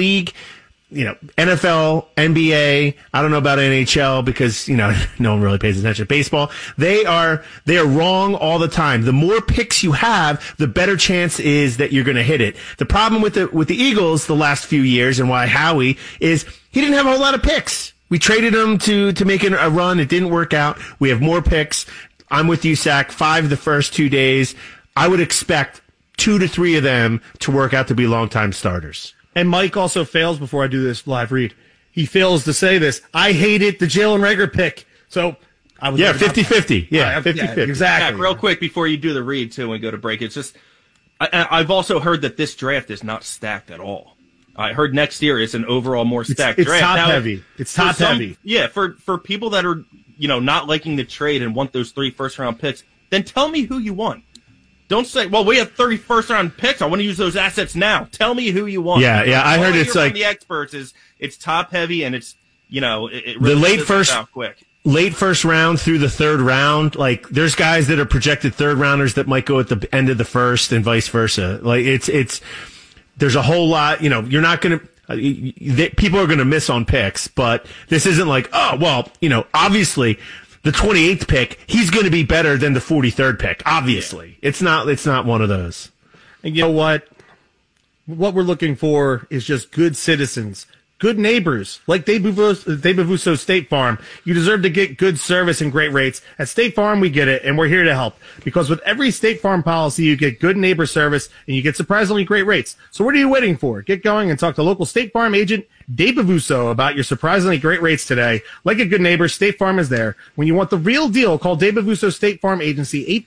NFL, NBA, I don't know about NHL because, no one really pays attention to baseball. They are wrong all the time. The more picks you have, the better chance is that you're going to hit it. The problem with the Eagles the last few years and why Howie is he didn't have a whole lot of picks. We traded him to make a run. It didn't work out. We have more picks. I'm with you, Sack. 5 the first 2 days. I would expect 2 to 3 of them to work out to be longtime starters. And Mike also fails before I do this live read. He fails to say this. I hated the Jalen Reagor pick. So I was 50-50. Yeah, 50-50. Yeah, exactly. Yeah, real quick before you do the read too, when we go to break, it's just I've also heard that this draft is not stacked at all. I heard next year is an overall more stacked draft. It's top heavy. It's top heavy. Yeah, for people that are not liking the trade and want those 3 first-round picks, then tell me who you want. Don't say, well, we have 30 first-round picks. I want to use those assets now. Tell me who you want. Yeah. I heard it's like the experts is it's top-heavy and it's it the really late first round through the third round. Like there's guys that are projected third rounders that might go at the end of the first and vice versa. Like it's there's a whole lot. You're not going to people are going to miss on picks, but this isn't like obviously. The 28th pick, he's going to be better than the 43rd pick. Obviously, yeah. It's not one of those. And you know what? What we're looking for is just good citizens, good neighbors, like Dave Bavuso State Farm. You deserve to get good service and great rates. At State Farm, we get it, and we're here to help. Because with every State Farm policy, you get good neighbor service, and you get surprisingly great rates. So what are you waiting for? Get going and talk to local State Farm agent Dave Bavuso about your surprisingly great rates today. Like a good neighbor, State Farm is there. When you want the real deal, call Dave Bavuso State Farm Agency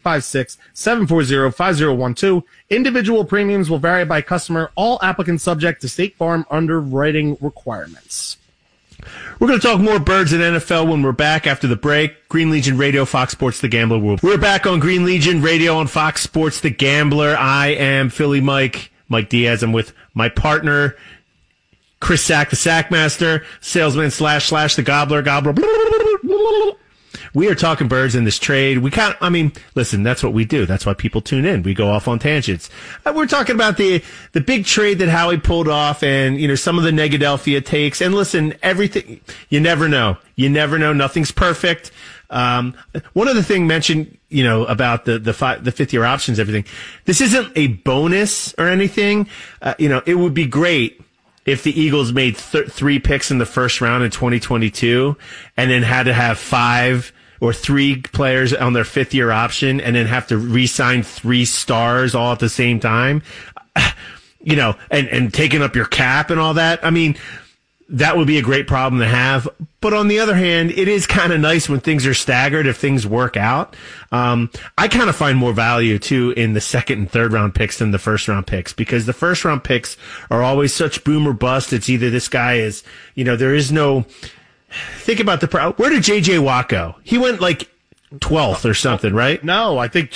856-740-5012. Individual premiums will vary by customer. All applicants subject to State Farm underwriting requirements. We're going to talk more birds and NFL when we're back after the break. Green Legion Radio, Fox Sports The Gambler. We're back on Green Legion Radio on Fox Sports The Gambler. I am Philly Mike Diaz. I'm with my partner, Chris Sack, the Sackmaster, salesman / the Gobbler. We are talking birds in this trade. Listen, that's what we do. That's why people tune in. We go off on tangents. We're talking about the big trade that Howie pulled off and, some of the Negadelphia takes. And listen, everything, you never know. Nothing's perfect. One other thing mentioned, about the fifth year options, everything. This isn't a bonus or anything. It would be great if the Eagles made 3 picks in the first round in 2022 and then had to have 5 or 3 players on their 5th-year option and then have to re-sign 3 stars all at the same time, you know, and taking up your cap and all that. I mean, that would be a great problem to have. But on the other hand, it is kind of nice when things are staggered if things work out. I kind of find more value, too, in the 2nd and 3rd round picks than the 1st round picks, because the 1st round picks are always such boom or bust. It's either this guy is, you know, there is no... Think about where did J.J. Watt go? He went like 12th or something, right? No, I think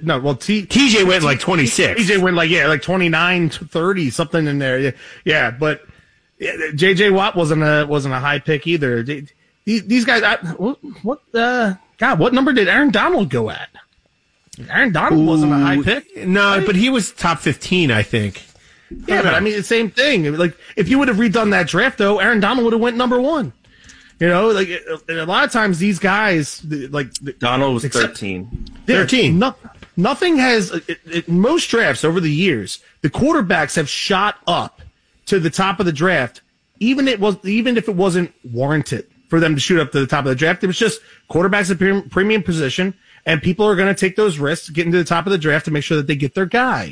TJ went like 26. TJ went like 29, 30, something in there. Yeah, but J.J. Watt wasn't a high pick either. These guys, what number did Aaron Donald go at? Aaron Donald wasn't a high pick. No, right? But he was top 15, I think. Yeah, but I mean, the same thing. Like, if you would have redone that draft, though, Aaron Donald would have went number 1. You know, like a lot of times these guys, like Donald was 13. 13. Nothing has in most drafts over the years. The quarterbacks have shot up to the top of the draft, even if it wasn't warranted for them to shoot up to the top of the draft. It was just quarterbacks a premium position, and people are going to take those risks to get into the top of the draft to make sure that they get their guy.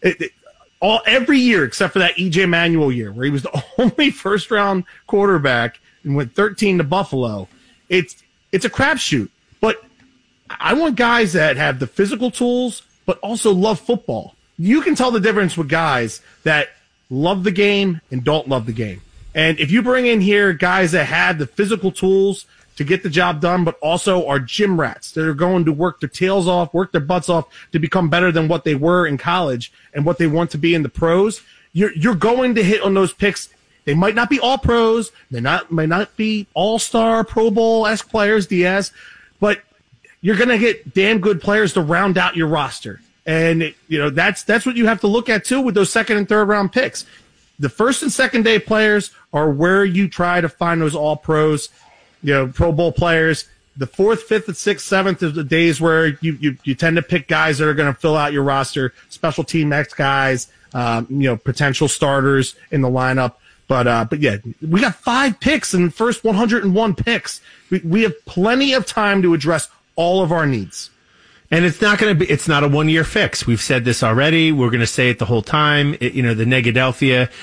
Every year except for that E.J. Manuel year, where he was the only first-round quarterback and went 13 to Buffalo. It's a crapshoot. But I want guys that have the physical tools, but also love football. You can tell the difference with guys that love the game and don't love the game. And if you bring in here guys that have the physical tools to get the job done, but also are gym rats that are going to work their tails off, work their butts off to become better than what they were in college and what they want to be in the pros, you're going to hit on those picks. They might not be all pros. They might not be all-star Pro Bowl-esque players, Diaz, but you're going to get damn good players to round out your roster. And, that's what you have to look at, too, with those 2nd and 3rd round picks. The 1st and 2nd day players are where you try to find those all-pros, Pro Bowl players. The 4th, 5th, and 6th, 7th are the days where you tend to pick guys that are going to fill out your roster, special team X guys, potential starters in the lineup. But yeah, we got 5 picks in the first 101 picks. We have plenty of time to address all of our needs. And it's not a 1-year fix. We've said this already. We're going to say it the whole time. The Negadelphia.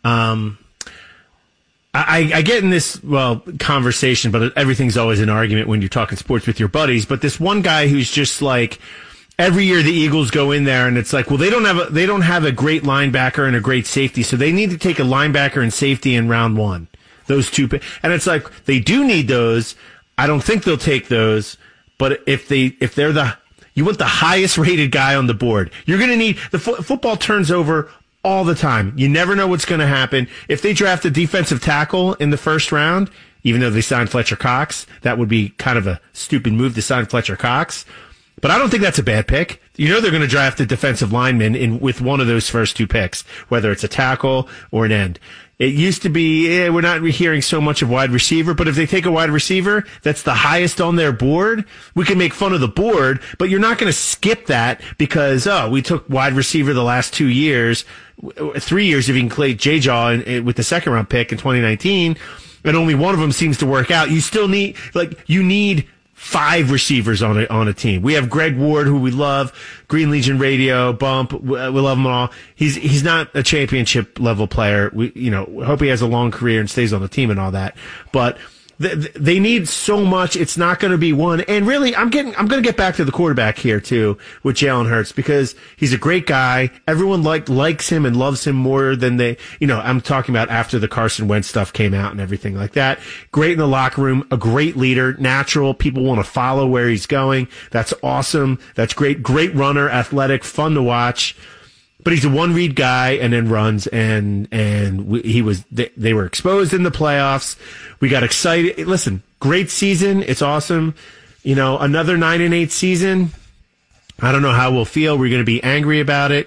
I get in this, conversation, but everything's always an argument when you're talking sports with your buddies. But this one guy who's just like, every year the Eagles go in there and it's like, well, they don't have a great linebacker and a great safety, so they need to take a linebacker and safety in round 1. Those two, and it's like they do need those. I don't think they'll take those, but if they're you want the highest rated guy on the board, you're going to need football turns over all the time. You never know what's going to happen. If they draft a defensive tackle in the 1st round, even though they signed Fletcher Cox, that would be kind of a stupid move to sign Fletcher Cox. But I don't think that's a bad pick. They're going to draft a defensive lineman with one of those first 2 picks, whether it's a tackle or an end. It used to be, we're not hearing so much of wide receiver, but if they take a wide receiver that's the highest on their board, we can make fun of the board, but you're not going to skip that because, we took wide receiver the last 2 years, 3 years if you include J-Jaw with the 2nd round pick in 2019, and only one of them seems to work out. You still need, you need 5 receivers on a team. We have Greg Ward, who we love, Green Legion Radio, Bump, we love him all. He's not a championship level player. We hope he has a long career and stays on the team and all that. But they need so much. It's not going to be one. And really, I'm going to get back to the quarterback here too with Jalen Hurts because he's a great guy. Everyone likes him and loves him more than I'm talking about after the Carson Wentz stuff came out and everything like that. Great in the locker room, a great leader, natural. People want to follow where he's going. That's awesome. That's great. Great runner, athletic, fun to watch. But he's a one-read guy and then runs, and they were exposed in the playoffs. We got excited. Listen, great season. It's awesome. Another 9-8 season. I don't know how we'll feel. We're going to be angry about it.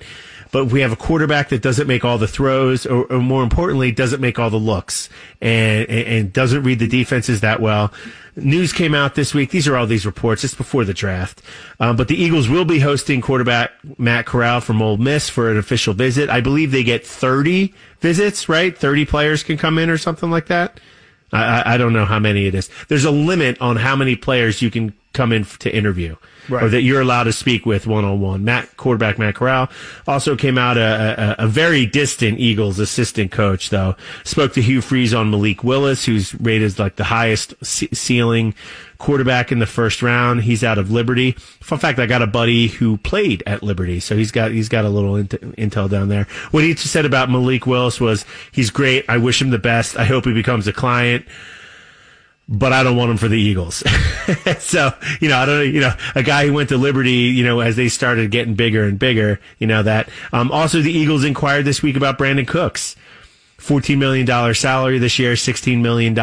but we have a quarterback that doesn't make all the throws, or more importantly, doesn't make all the looks, and doesn't read the defenses that well. News came out this week. These are all these reports. It's before the draft. But the Eagles will be hosting quarterback Matt Corral from Ole Miss for an official visit. I believe they get 30 visits, right? 30 players can come in or something like that. I don't know how many it is. There's a limit on how many players you can come in to interview, right, or that you're allowed to speak with one-on-one. Quarterback Matt Corral also came out a very distant Eagles assistant coach, though. Spoke to Hugh Freeze on Malik Willis, who's rated like the highest ceiling quarterback in the first round. He's out of Liberty. Fun fact, I got a buddy who played at Liberty, so he's got a little intel down there. What he said about Malik Willis was, he's great. I wish him the best. I hope he becomes a client, but I don't want him for the Eagles. So, I don't know, a guy who went to Liberty, as they started getting bigger and bigger, that. Also, the Eagles inquired this week about Brandon Cooks. $14 million salary this year, $16 million,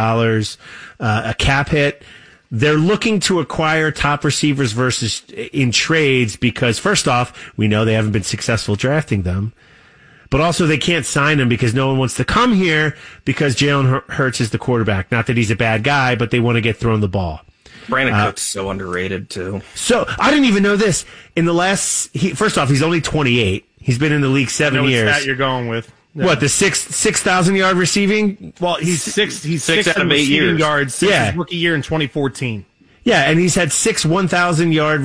a cap hit. They're looking to acquire top receivers versus in trades because, first off, we know they haven't been successful drafting them. But also they can't sign him because no one wants to come here because Jalen Hurts is the quarterback. Not that he's a bad guy, but they want to get thrown the ball. Brandon Cooks is so underrated, too. So, I didn't even know this. First off, he's only 28. He's been in the league 7 years. What's that you're going with? Yeah. What, the 6,000 yard receiving? Well, he's six out of 8 years. Yards since his rookie year in 2014. Yeah, and he's had 6 1,000 yard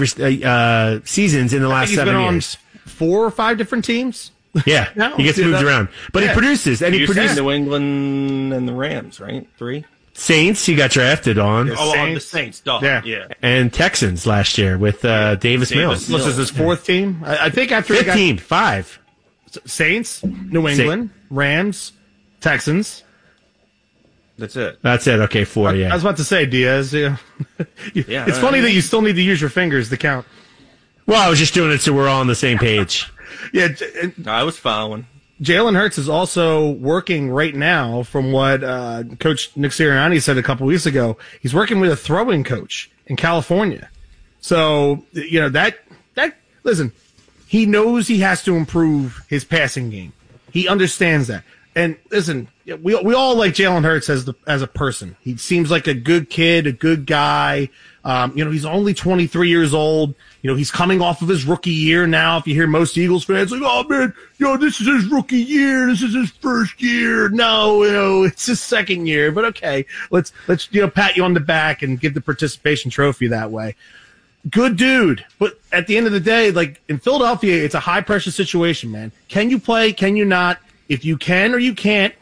seasons in the last 7 years. On 4 or 5 different teams. Yeah, no, he gets moved around, but he produces, and he produced New England and the Rams, right? 3 Saints. He got drafted on. The Saints. Yeah, and Texans last year with Davis Mills. This is his 4th team. I think after 15, 5. Saints, New England, Rams, Texans. That's it. Okay, 4. Yeah, I was about to say Diaz. Yeah. It's funny that you still need to use your fingers to count. Well, I was just doing it so we're all on the same page. Yeah, I was following. Jalen Hurts is also working right now, from what Coach Nick Sirianni said a couple weeks ago. He's working with a throwing coach in California. So, listen, he knows he has to improve his passing game. He understands that. And listen, we all like Jalen Hurts as a person. He seems like a good kid, a good guy. He's only 23 years old. He's coming off of his rookie year now. If you hear most Eagles fans like, oh man, this is his rookie year. This is his first year. No, it's his second year. But okay, let's pat you on the back and give the participation trophy that way. Good dude. But at the end of the day, like in Philadelphia, it's a high pressure situation, man. Can you play? Can you not? If you can or you can't,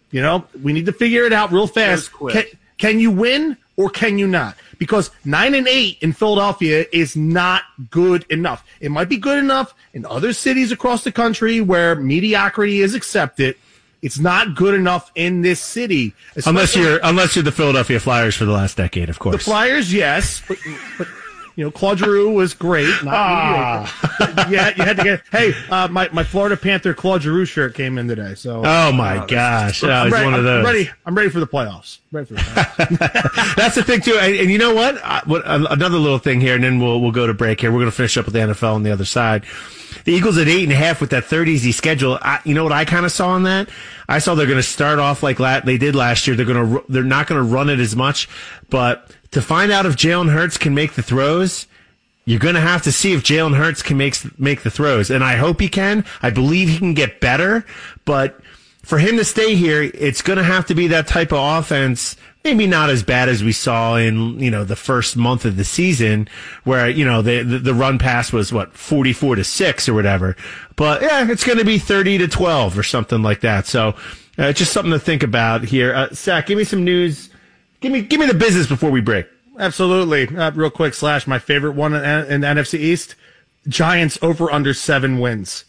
we need to figure it out real fast. Can you win or can you not? Because 9-8 in Philadelphia is not good enough. It might be good enough in other cities across the country where mediocrity is accepted. It's not good enough in this city. Unless you're the Philadelphia Flyers for the last decade, of course. The Flyers, yes, but Claude Giroux was great. Yeah, you had to get. Hey, my Florida Panther Claude Giroux shirt came in today. So. Oh my gosh, I'm ready, one of those. I'm ready for the playoffs. That's the thing too. And you know what? Another little thing here, and then we'll go to break here. We're going to finish up with the NFL on the other side. The Eagles at 8.5 with that third easy schedule. You know what I kind of saw in that? I saw they're going to start off like they did last year. They're not going to run it as much, but to find out if Jalen Hurts can make the throws, you're going to have to see if Jalen Hurts can make the throws. And I hope he can. I believe he can get better. But for him to stay here, it's going to have to be that type of offense, maybe not as bad as we saw in, the first month of the season where, the run pass was 44-6 or whatever. But yeah, it's going to be 30-12 or something like that. So just something to think about here. Zach, give me some news. Give me the business before we break. Absolutely. Real quick, my favorite one in the NFC East. Giants over under 7 wins.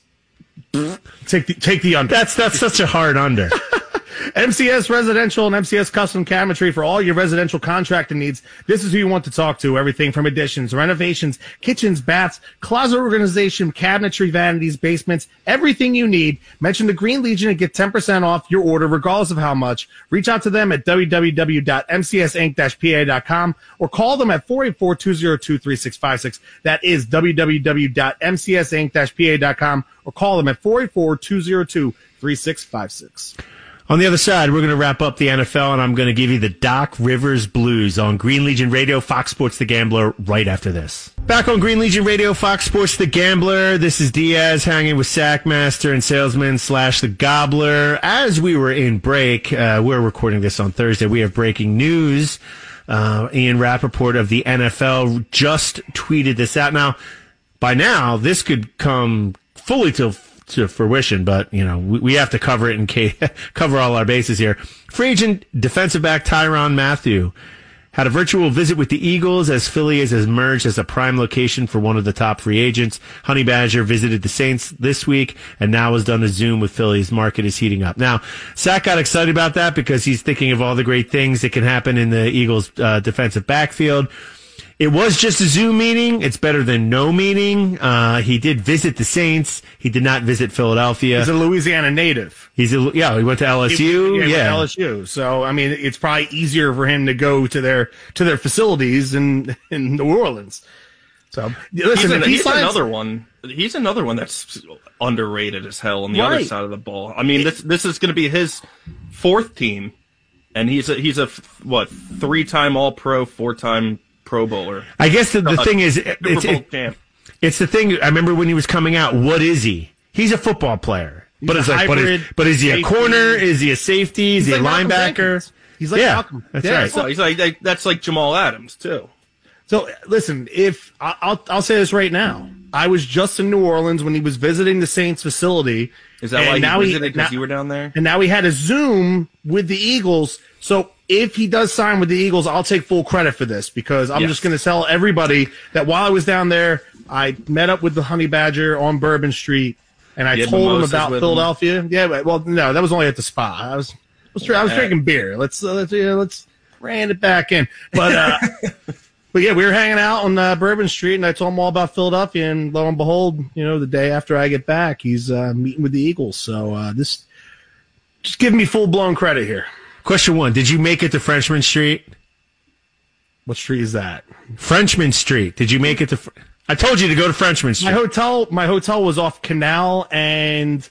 Take the under. That's such a hard under. MCS Residential and MCS Custom Cabinetry for all your residential contracting needs. This is who you want to talk to. Everything from additions, renovations, kitchens, baths, closet organization, cabinetry, vanities, basements, everything you need. Mention the Green Legion and get 10% off your order regardless of how much. Reach out to them at www.mcsinc-pa.com or call them at 484-202-3656. That is www.mcsinc-pa.com. or call them at 484-202-3656. On the other side, we're going to wrap up the NFL, and I'm going to give you the Doc Rivers Blues on Green Legion Radio, Fox Sports The Gambler, right after this. Back on Green Legion Radio, Fox Sports The Gambler. This is Diaz hanging with Sackmaster and Salesman / The Gobbler. As we were in break, we're recording this on Thursday. We have breaking news. Ian Rappaport of the NFL just tweeted this out. Now, by now, this could come fully to fruition, but we have to cover it in case cover all our bases here. Free agent defensive back Tyrann Mathieu had a virtual visit with the Eagles as Philly has emerged as a prime location for one of the top free agents. Honey Badger visited the Saints this week and now has done a Zoom with Philly's market is heating up. Now, Sack got excited about that because he's thinking of all the great things that can happen in the Eagles' defensive backfield. It was just a Zoom meeting. It's better than no meeting. He did visit the Saints. He did not visit Philadelphia. He's a Louisiana native. He went to LSU. LSU. So, I mean, it's probably easier for him to go to their facilities in New Orleans. So, listen, he's another one. He's another one that's underrated as hell on the other side of the ball. I mean, this is going to be his fourth team, and he's a 3-time All-Pro, 4-time Pro Bowler. I guess the thing is, it's the thing. I remember when he was coming out. What is he? He's a football player, but it's like, but is he a corner? Is he a safety? Is he a linebacker? He's like Malcolm. That's right. So he's like that's like Jamal Adams too. So listen, if I'll say this right now, I was just in New Orleans when he was visiting the Saints facility. Is that why he visited because you were down there? And now he had a Zoom with the Eagles. So if he does sign with the Eagles, I'll take full credit for this because I'm just going to tell everybody that while I was down there, I met up with the Honey Badger on Bourbon Street, and I told him about Philadelphia. Yeah, well, no, that was only at the spa. I was drinking beer. Let's rein it back in. But but yeah, we were hanging out on Bourbon Street, and I told him all about Philadelphia. And lo and behold, the day after I get back, he's meeting with the Eagles. So this just give me full blown credit here. Question 1, did you make it to Frenchman Street? What street is that? Frenchman Street. Did you make it to I told you to go to Frenchman Street. My hotel was off Canal and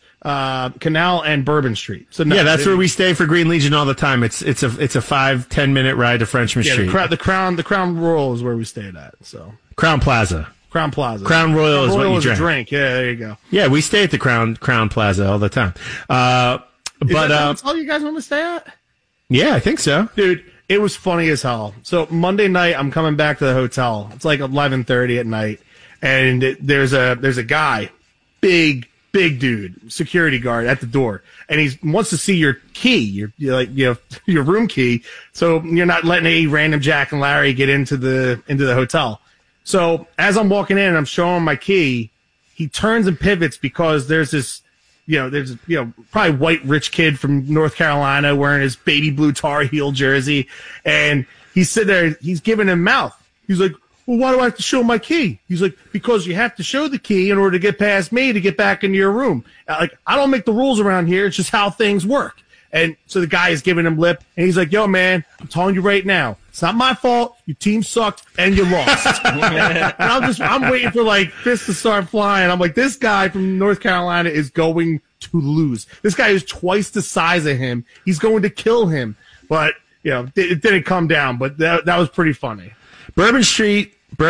Bourbon Street. So no, that's where we stay for Green Legion all the time. It's a 5-10 minute ride to Frenchman Street. The Crown Royal is where we stayed at. So Crown Plaza. Crown Plaza. Crown Royal is what you drink. A drink. Yeah, there you go. Yeah, we stay at the Crown Plaza all the time. But is that the hotel you guys want to stay at? Yeah, I think so. Dude, it was funny as hell. So Monday night, I'm coming back to the hotel. It's like 11:30 at night, and there's a guy, big dude, security guard at the door, and he wants to see your key, your room key, so you're not letting any random Jack and Larry get into the hotel. So as I'm walking in and I'm showing him my key, he turns and pivots because there's this. There's probably white rich kid from North Carolina wearing his baby blue Tar Heel jersey, and he's sitting there. He's giving him mouth. He's like, "Well, why do I have to show my key?" He's like, "Because you have to show the key in order to get past me to get back into your room. Like, I don't make the rules around here. It's just how things work." And so the guy is giving him lip, and he's like, "Yo, man, I'm telling you right now, it's not my fault. Your team sucked, and you lost." And I'm waiting for like fists to start flying. I'm like, this guy from North Carolina is going to lose. This guy is twice the size of him. He's going to kill him. But it didn't come down. But that was pretty funny. Bourbon Street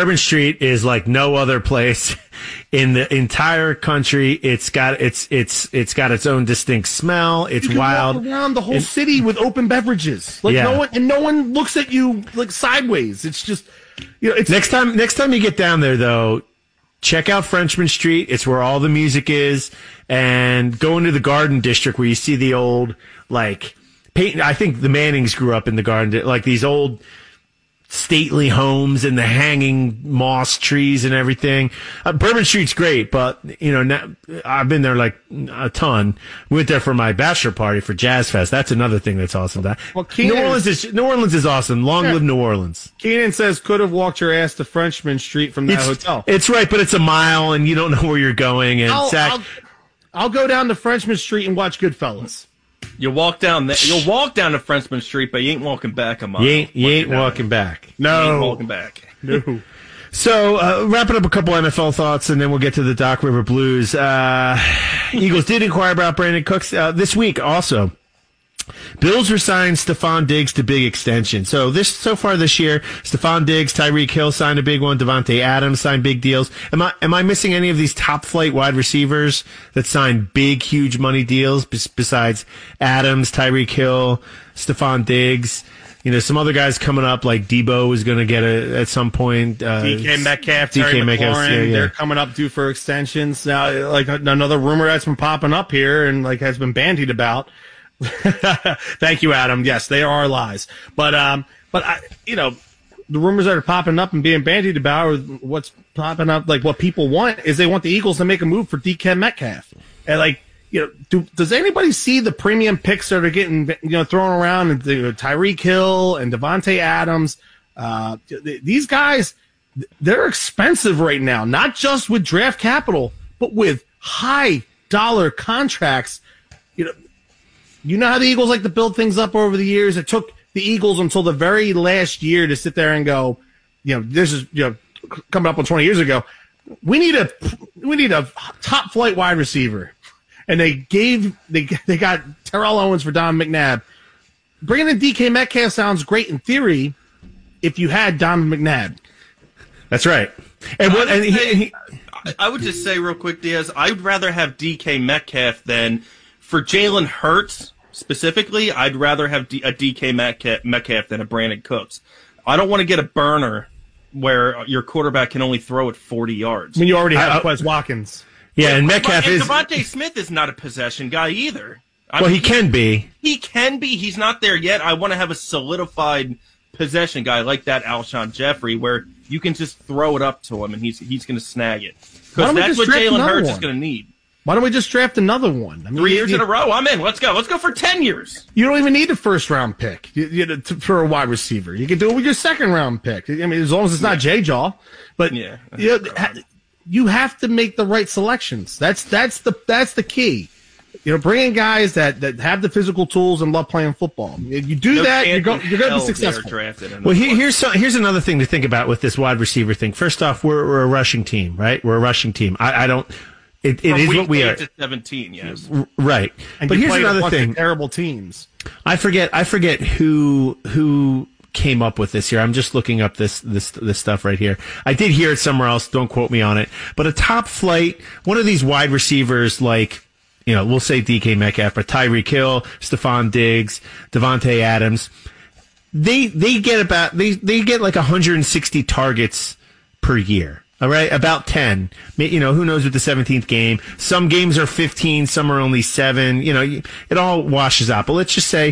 is like no other place in the entire country. It's got its own distinct smell. It's wild. Walk around the whole city with open beverages. No one looks at you like sideways. It's just it's next time you get down there though, check out Frenchman Street. It's where all the music is, and go into the Garden District where you see the old paint. I think the Mannings grew up in the Garden, like these old stately homes and the hanging moss trees and everything. Bourbon Street's great, but now, I've been there like a ton. We went there for my bachelor party for Jazz Fest. That's another thing that's awesome. Well, New Orleans is awesome. Long live New Orleans. Keenan says could have walked your ass to Frenchman Street from that hotel. It's right, but it's a mile and you don't know where you're going. And I'll go down to Frenchman Street and watch Goodfellas. You'll walk down to Frenchman Street, but you ain't walking back a mile. You ain't walking back. No. You ain't walking back. No. So, wrapping up a couple NFL thoughts, and then we'll get to the Dock River Blues. Eagles did inquire about Brandon Cooks this week also. Bills re-signed Stephon Diggs to big extension. So far this year, Stephon Diggs, Tyreek Hill signed a big one. Devontae Adams signed big deals. Am I missing any of these top flight wide receivers that signed big, huge money deals besides Adams, Tyreek Hill, Stephon Diggs? You know, some other guys coming up like Debo is going to get at some point. DK Metcalf, Terry McLaurin, they're coming up due for extensions. Now, like another rumor that's been popping up here and like has been bandied about. Thank you, Adam. Yes, they are lies. But I, the rumors that are popping up and being bandied about, or what's popping up, like what people want is they want the Eagles to make a move for DK Metcalf. And does anybody see the premium picks that are getting, thrown around, and Tyreek Hill and Devontae Adams? These guys, they're expensive right now, not just with draft capital, but with high dollar contracts. You know how the Eagles like to build things up over the years? It took the Eagles until the very last year to sit there and go, this is, coming up on 20 years ago. We need a top flight wide receiver. And they got Terrell Owens for Don McNabb. Bringing in DK Metcalf sounds great in theory if you had Don McNabb. That's right. And I would just say real quick, Diaz, I'd rather have DK Metcalf than for Jalen Hurts. Specifically, I'd rather have a DK Metcalf than a Brandon Cooks. I don't want to get a burner where your quarterback can only throw it 40 yards. I mean, you already have Quez Watkins. Yeah, and Metcalf is... Devontae Smith is not a possession guy either. He can be. He can be. He's not there yet. I want to have a solidified possession guy like that Alshon Jeffrey where you can just throw it up to him and he's going to snag it. Because that's what Jalen Hurts is going to need. Why don't we just draft another one? I mean, 3 years in a row. I'm in. Let's go. Let's go for 10 years. You don't even need a first-round pick for a wide receiver. You can do it with your second-round pick. I mean, as long as it's not J-Jaw. But you have to make the right selections. That's the key. Bring in guys that have the physical tools and love playing football. You do that, you're going to be successful. Well, here's another thing to think about with this wide receiver thing. First off, we're a rushing team, right? We're a rushing team. I don't. It is what we are. To 17, yes. Right. And but here's another thing. Terrible teams. I forget who came up with this here. I'm just looking up this stuff right here. I did hear it somewhere else. Don't quote me on it. But a top flight, one of these wide receivers like, we'll say DK Metcalf, but Tyreek Hill, Stephon Diggs, Devontae Adams, they get like 160 targets per year. All right, about 10. Who knows with the 17th game? Some games are 15, some are only 7. It all washes out. But let's just say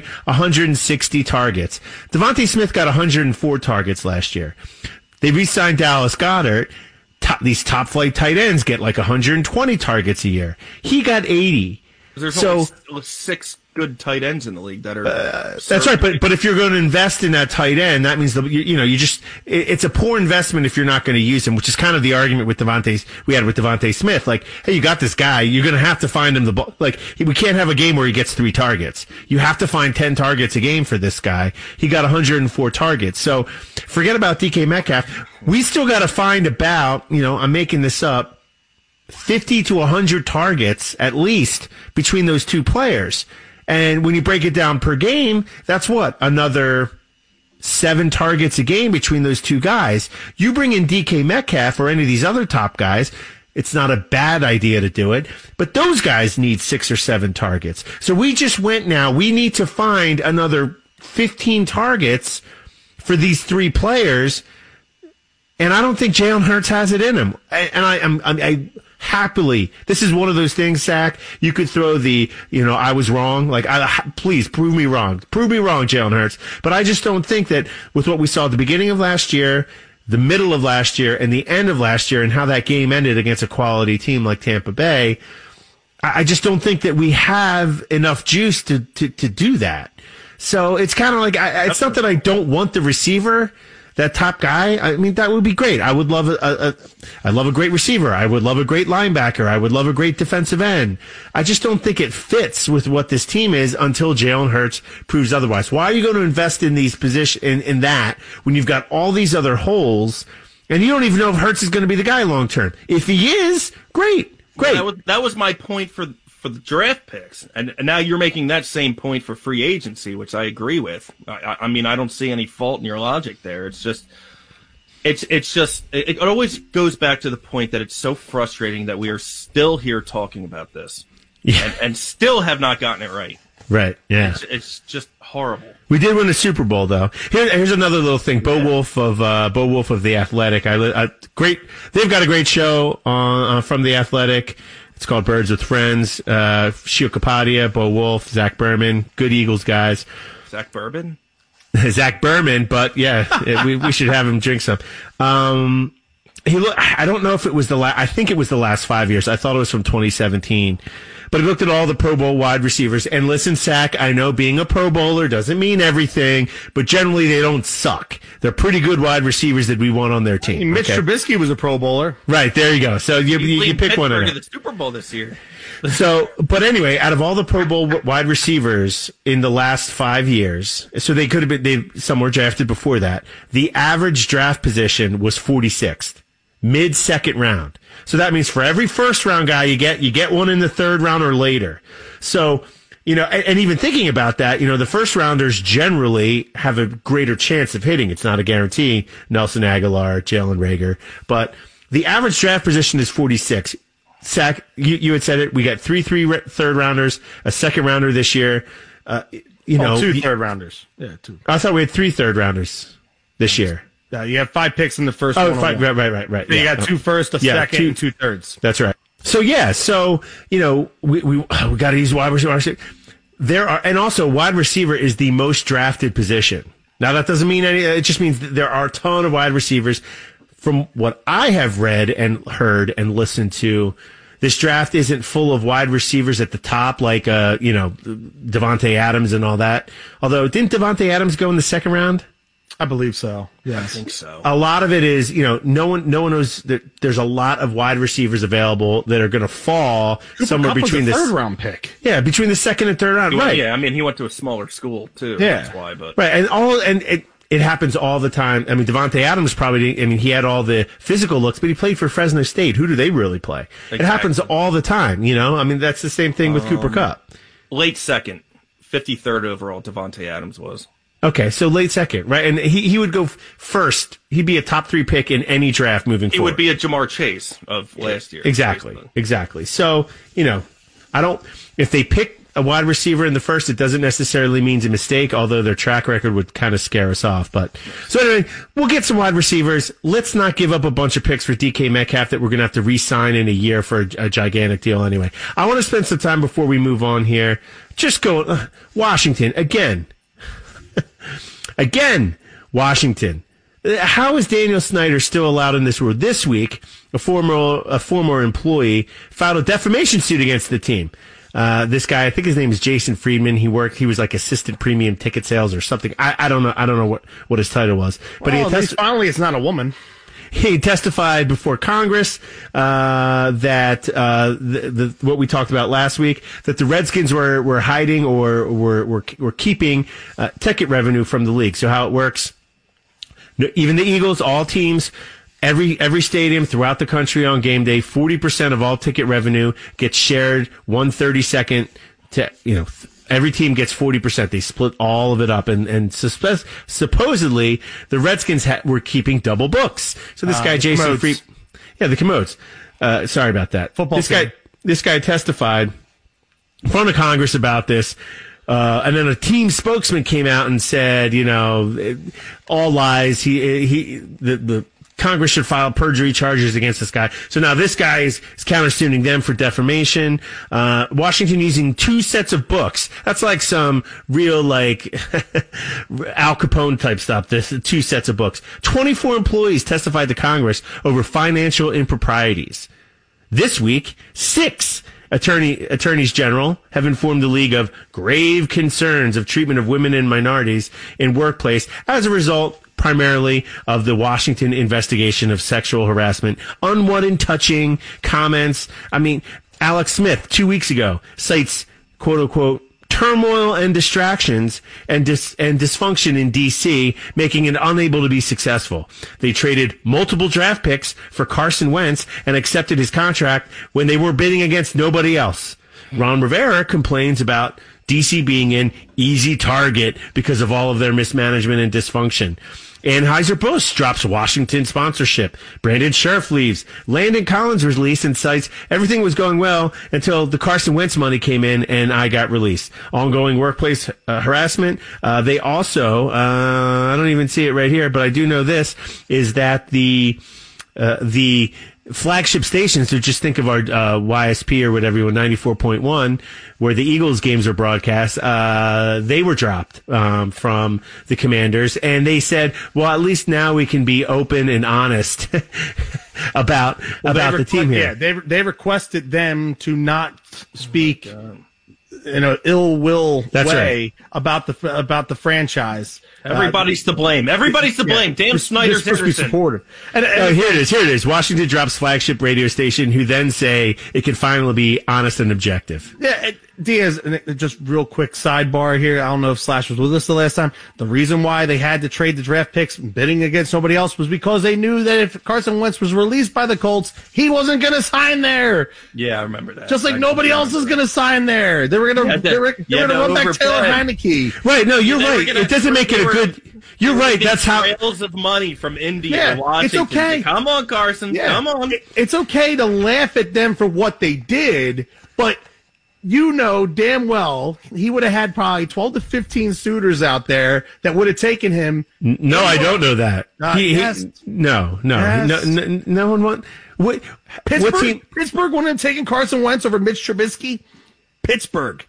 160 targets. Devontae Smith got 104 targets last year. They re-signed Dallas Goedert. These top flight tight ends get like 120 targets a year. He got 80. There's only 6 good tight ends in the league that are. That's right, but if you're going to invest in that tight end, that means it's a poor investment if you're not going to use him, which is kind of the argument with we had with Devontae Smith. Like, hey, you got this guy, you're going to have to find him the ball. Like, we can't have a game where he gets 3 targets. You have to find 10 targets a game for this guy. He got 104 targets. So forget about DK Metcalf. We still got to find about, I'm making this up, 50 to 100 targets at least between those two players. And when you break it down per game, that's what? Another 7 targets a game between those two guys. You bring in DK Metcalf or any of these other top guys, it's not a bad idea to do it, but those guys need 6 or 7 targets. So we need to find another 15 targets for these 3 players. And I don't think Jalen Hurts has it in him. I happily, this is one of those things, Zach, you could throw I was wrong. Like, please prove me wrong. Prove me wrong, Jalen Hurts. But I just don't think that with what we saw at the beginning of last year, the middle of last year, and the end of last year, and how that game ended against a quality team like Tampa Bay, I just don't think that we have enough juice to do that. So it's kind of like, it's not that I don't want the receiver, that top guy. I mean, that would be great. I would love I love a great receiver. I would love a great linebacker. I would love a great defensive end. I just don't think it fits with what this team is until Jalen Hurts proves otherwise. Why are you going to invest in these in that when you've got all these other holes And you don't even know if Hurts is going to be the guy long term. If he is, great. That was my point for the draft picks, and now you're making that same point for free agency, which I agree with. I mean, I don't see any fault in your logic there. It's just, it always goes back to the point that it's so frustrating that we are still here talking about this, and still have not gotten it right. Right. Yeah. It's just horrible. We did win the Super Bowl, though. Here's another little thing. Bo Wolf of The Athletic. Great. They've got a great show from The Athletic. It's called Birds with Friends. Shio Kapadia, Bo Wolf, Zach Berman, good Eagles guys. Zach Berman? Zach Berman, but yeah, we should have him drink some. I don't know if it was I think it was the last 5 years. I thought it was from 2017. But he looked at all the Pro Bowl wide receivers. And listen, Zach, I know being a Pro Bowler doesn't mean everything, but generally they don't suck. They're pretty good wide receivers that we want on their team. Mitch Trubisky was a Pro Bowler. Right, there you go. So you pick one of them. To the Super Bowl this year. So, but anyway, out of all the Pro Bowl wide receivers in the last 5 years, so they could have been, some were drafted before that, the average draft position was 46th, mid-second round. So that means for every first round guy you get one in the third round or later. So, and even thinking about that, the first rounders generally have a greater chance of hitting. It's not a guarantee. Nelson Aguilar, Jalen Reagor, but the average draft position is 46. Zach, you had said it. We got three third rounders, a second rounder this year. Two third rounders. Yeah, two. I thought we had 3 third rounders this year. You have 5 picks in the first one. Right. So you got 2 first, a second, and 2 thirds. That's right. So we got to use wide receiver. There are, and also wide receiver is the most drafted position. Now that doesn't mean it just means that there are a ton of wide receivers. From what I have read and heard and listened to, this draft isn't full of wide receivers at the top like Davante Adams and all that. Although didn't Davante Adams go in the second round? I believe so. Yeah, I think so. A lot of it is, no one knows that there's a lot of wide receivers available that are going to fall somewhere between the third round pick. Yeah, between the second and third round. Right. Yeah, I mean, he went to a smaller school too. Yeah. That's why. But right, it happens all the time. I mean, Davante Adams he had all the physical looks, but he played for Fresno State. Who do they really play? Exactly. It happens all the time. I mean, that's the same thing with Cooper Kupp. Late second, 53rd overall. Davante Adams was. Okay, so late second, right? And he would go first. He'd be a top 3 pick in any draft moving forward. He would be a Jamar Chase of last year. Exactly. So, if they pick a wide receiver in the first, it doesn't necessarily mean a mistake, although their track record would kind of scare us off. But so anyway, we'll get some wide receivers. Let's not give up a bunch of picks for DK Metcalf that we're going to have to re-sign in a year for a gigantic deal anyway. I want to spend some time before we move on here. Just go Washington again. Again, Washington. How is Daniel Snyder still allowed in this world? This week, a former employee filed a defamation suit against the team. This guy, I think his name is Jason Friedman. He was like assistant premium ticket sales or something. I don't know what his title was. But finally it's not a woman. He testified before Congress that what we talked about last week, that the Redskins were hiding or were keeping ticket revenue from the league. So how it works, even the Eagles, all teams, every stadium throughout the country on game day, 40% of all ticket revenue gets shared 1/32 to every team gets 40%. They split all of it up, and supposedly the Redskins were keeping double books. So this guy, Jason Fried, the commodes. Sorry about that. This guy testified in front of Congress about this. And then a team spokesman came out and said, all lies. The Congress should file perjury charges against this guy. So now this guy is countersuing them for defamation. Washington using 2 sets of books. That's like some real Al Capone type stuff. This 2 sets of books. 24 employees testified to Congress over financial improprieties. This week, 6 attorneys general have informed the league of grave concerns of treatment of women and minorities in workplace as a result primarily of the Washington investigation of sexual harassment, unwanted touching, comments. I mean, Alex Smith 2 weeks ago cites quote unquote turmoil and distractions and dysfunction in D.C., making it unable to be successful. They traded multiple draft picks for Carson Wentz and accepted his contract when they were bidding against nobody else. Ron Rivera complains about D.C. being an easy target because of all of their mismanagement and dysfunction. Anheuser-Busch drops Washington sponsorship. Brandon Scherff leaves. Landon Collins released and cites everything was going well until the Carson Wentz money came in and I got released. Ongoing workplace harassment. They also, I don't even see it right here, but I do know this, is that the flagship stations, so just think of our YSP or whatever, 94.1, where the Eagles games are broadcast, they were dropped from the Commanders, and they said, well, at least now we can be open and honest about the team here. Yeah, they requested them to not speak in an ill will way about the franchise. Everybody's to blame. Everybody's to blame. Damn Snyder's supposed to be supportive. And here it is. Washington drops flagship radio station, who then say it can finally be honest and objective. Yeah, Diaz, just real quick sidebar here. I don't know if Slash was with us the last time. The reason why they had to trade the draft picks bidding against nobody else was because they knew that if Carson Wentz was released by the Colts, he wasn't going to sign there. Yeah, I remember that. Just like nobody else is going to sign there. They were going to run back Taylor Heineke. Right. No, you're right. It doesn't make it a good. You're right. That's how trails of money from India to Washington. It's okay. Come on, Carson. Yeah. Come on. It's okay to laugh at them for what they did, but you know damn well he would have had probably 12 to 15 suitors out there that would have taken him. No, I don't know that. No one want. What Pittsburgh wouldn't have taken Carson Wentz over Mitch Trubisky. Pittsburgh.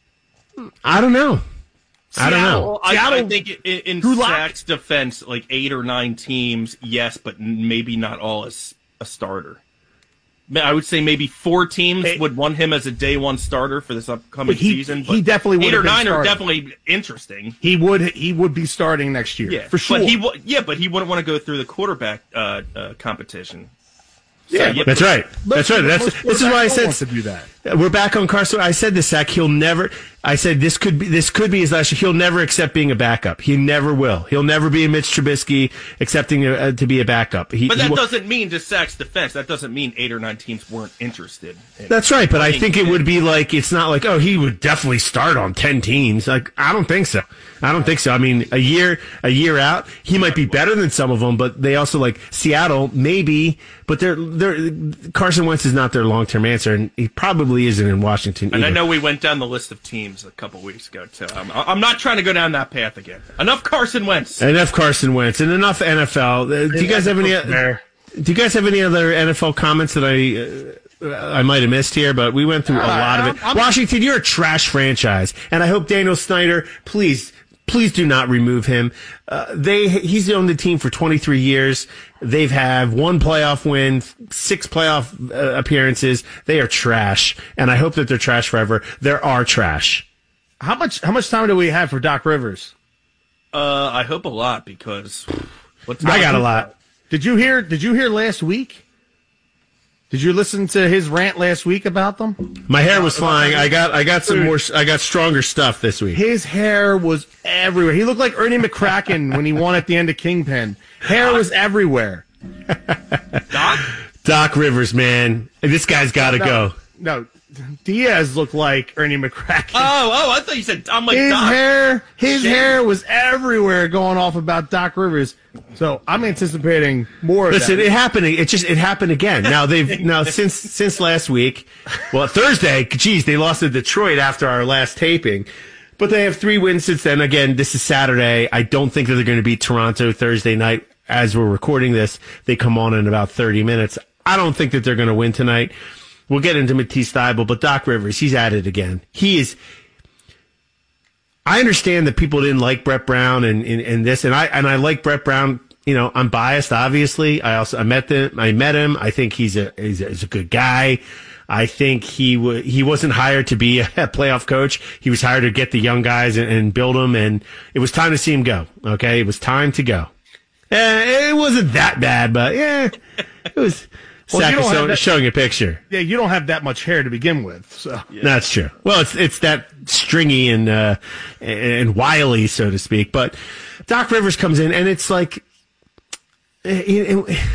I don't know. Seattle, I think in Zach's defense, like 8 or 9 teams, yes, but maybe not all as a starter. I would say maybe 4 teams would want him as a day one starter for this upcoming season. But he definitely would. 8 or 9 are definitely interesting. He would be starting next year, for sure. But he wouldn't want to go through the quarterback competition. Yeah, that's right. That's right. This is why I said to do that. We're back on Carson. I said this, Zach. He'll never. I said this could be his last year. He'll never accept being a backup. He never will. He'll never be a Mitch Trubisky accepting to be a backup. But that doesn't mean, to Zach's defense, that doesn't mean 8 or 9 teams weren't interested. That's right. But I think it would be like, it's not like, oh, he would definitely start on 10 teams. Like, I don't think so. I mean, a year out, he might be better than some of them, but they also, like Seattle, maybe, but Carson Wentz is not their long-term answer, and he probably isn't in Washington either. And I know we went down the list of teams a couple weeks ago, too. I'm not trying to go down that path again. Enough Carson Wentz. Enough Carson Wentz, and enough NFL. Do you guys have any other NFL comments that I might have missed here? But we went through a lot of it. Washington, you're a trash franchise, and I hope Daniel Snyder, please do not remove him. He's owned the team for 23 years. They've had 1 playoff win, 6 playoff appearances. They are trash, and I hope that they're trash forever. They are trash. How much time do we have for Doc Rivers? I hope a lot, because I got a lot. Did you hear last week? Did you listen to his rant last week about them? My hair was flying. I got some more. I got stronger stuff this week. His hair was everywhere. He looked like Ernie McCracken when he won at the end of Kingpin. Hair was everywhere. Doc Rivers, man, this guy's got to go. No, Diaz looked like Ernie McCracken. Oh, I thought you said I'm like his hair was everywhere going off about Doc Rivers. So I'm anticipating more of Listen, that. it happened again. Now since last week, well, Thursday, they lost to Detroit after our last taping. But they have 3 wins since then. Again, this is Saturday. I don't think that they're going to beat Toronto Thursday night. As we're recording this, they come on in about 30 minutes. I don't think that they're going to win tonight. We'll get into Matisse Thybulle, but Doc Rivers, he's at it again. I understand that people didn't like Brett Brown and this, and I like Brett Brown. You know, I'm biased, obviously. I met him. I think he's a good guy. I think he wasn't hired to be a playoff coach. He was hired to get the young guys and build them, and it was time to see him go. Okay, it was time to go. It wasn't that bad, but yeah, it was. Zach is showing a picture. Yeah, you don't have that much hair to begin with, so That's true. Well, it's that stringy and wily, so to speak. But Doc Rivers comes in, and it's like, he's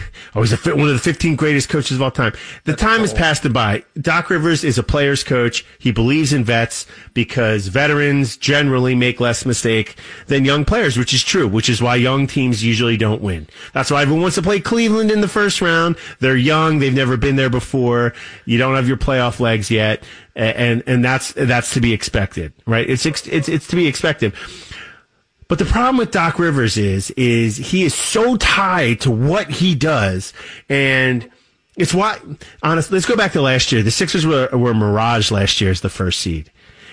one of the 15 greatest coaches of all time. The time has passed him by. Doc Rivers is a player's coach. He believes in vets because veterans generally make less mistake than young players, which is true, which is why young teams usually don't win. That's why everyone wants to play Cleveland in the first round. They're young. They've never been there before. You don't have your playoff legs yet. And that's to be expected, right? It's to be expected. But the problem with Doc Rivers is he is so tied to what he does, and it's why, honestly, let's go back to last year. The Sixers were mirage last year as the first seed.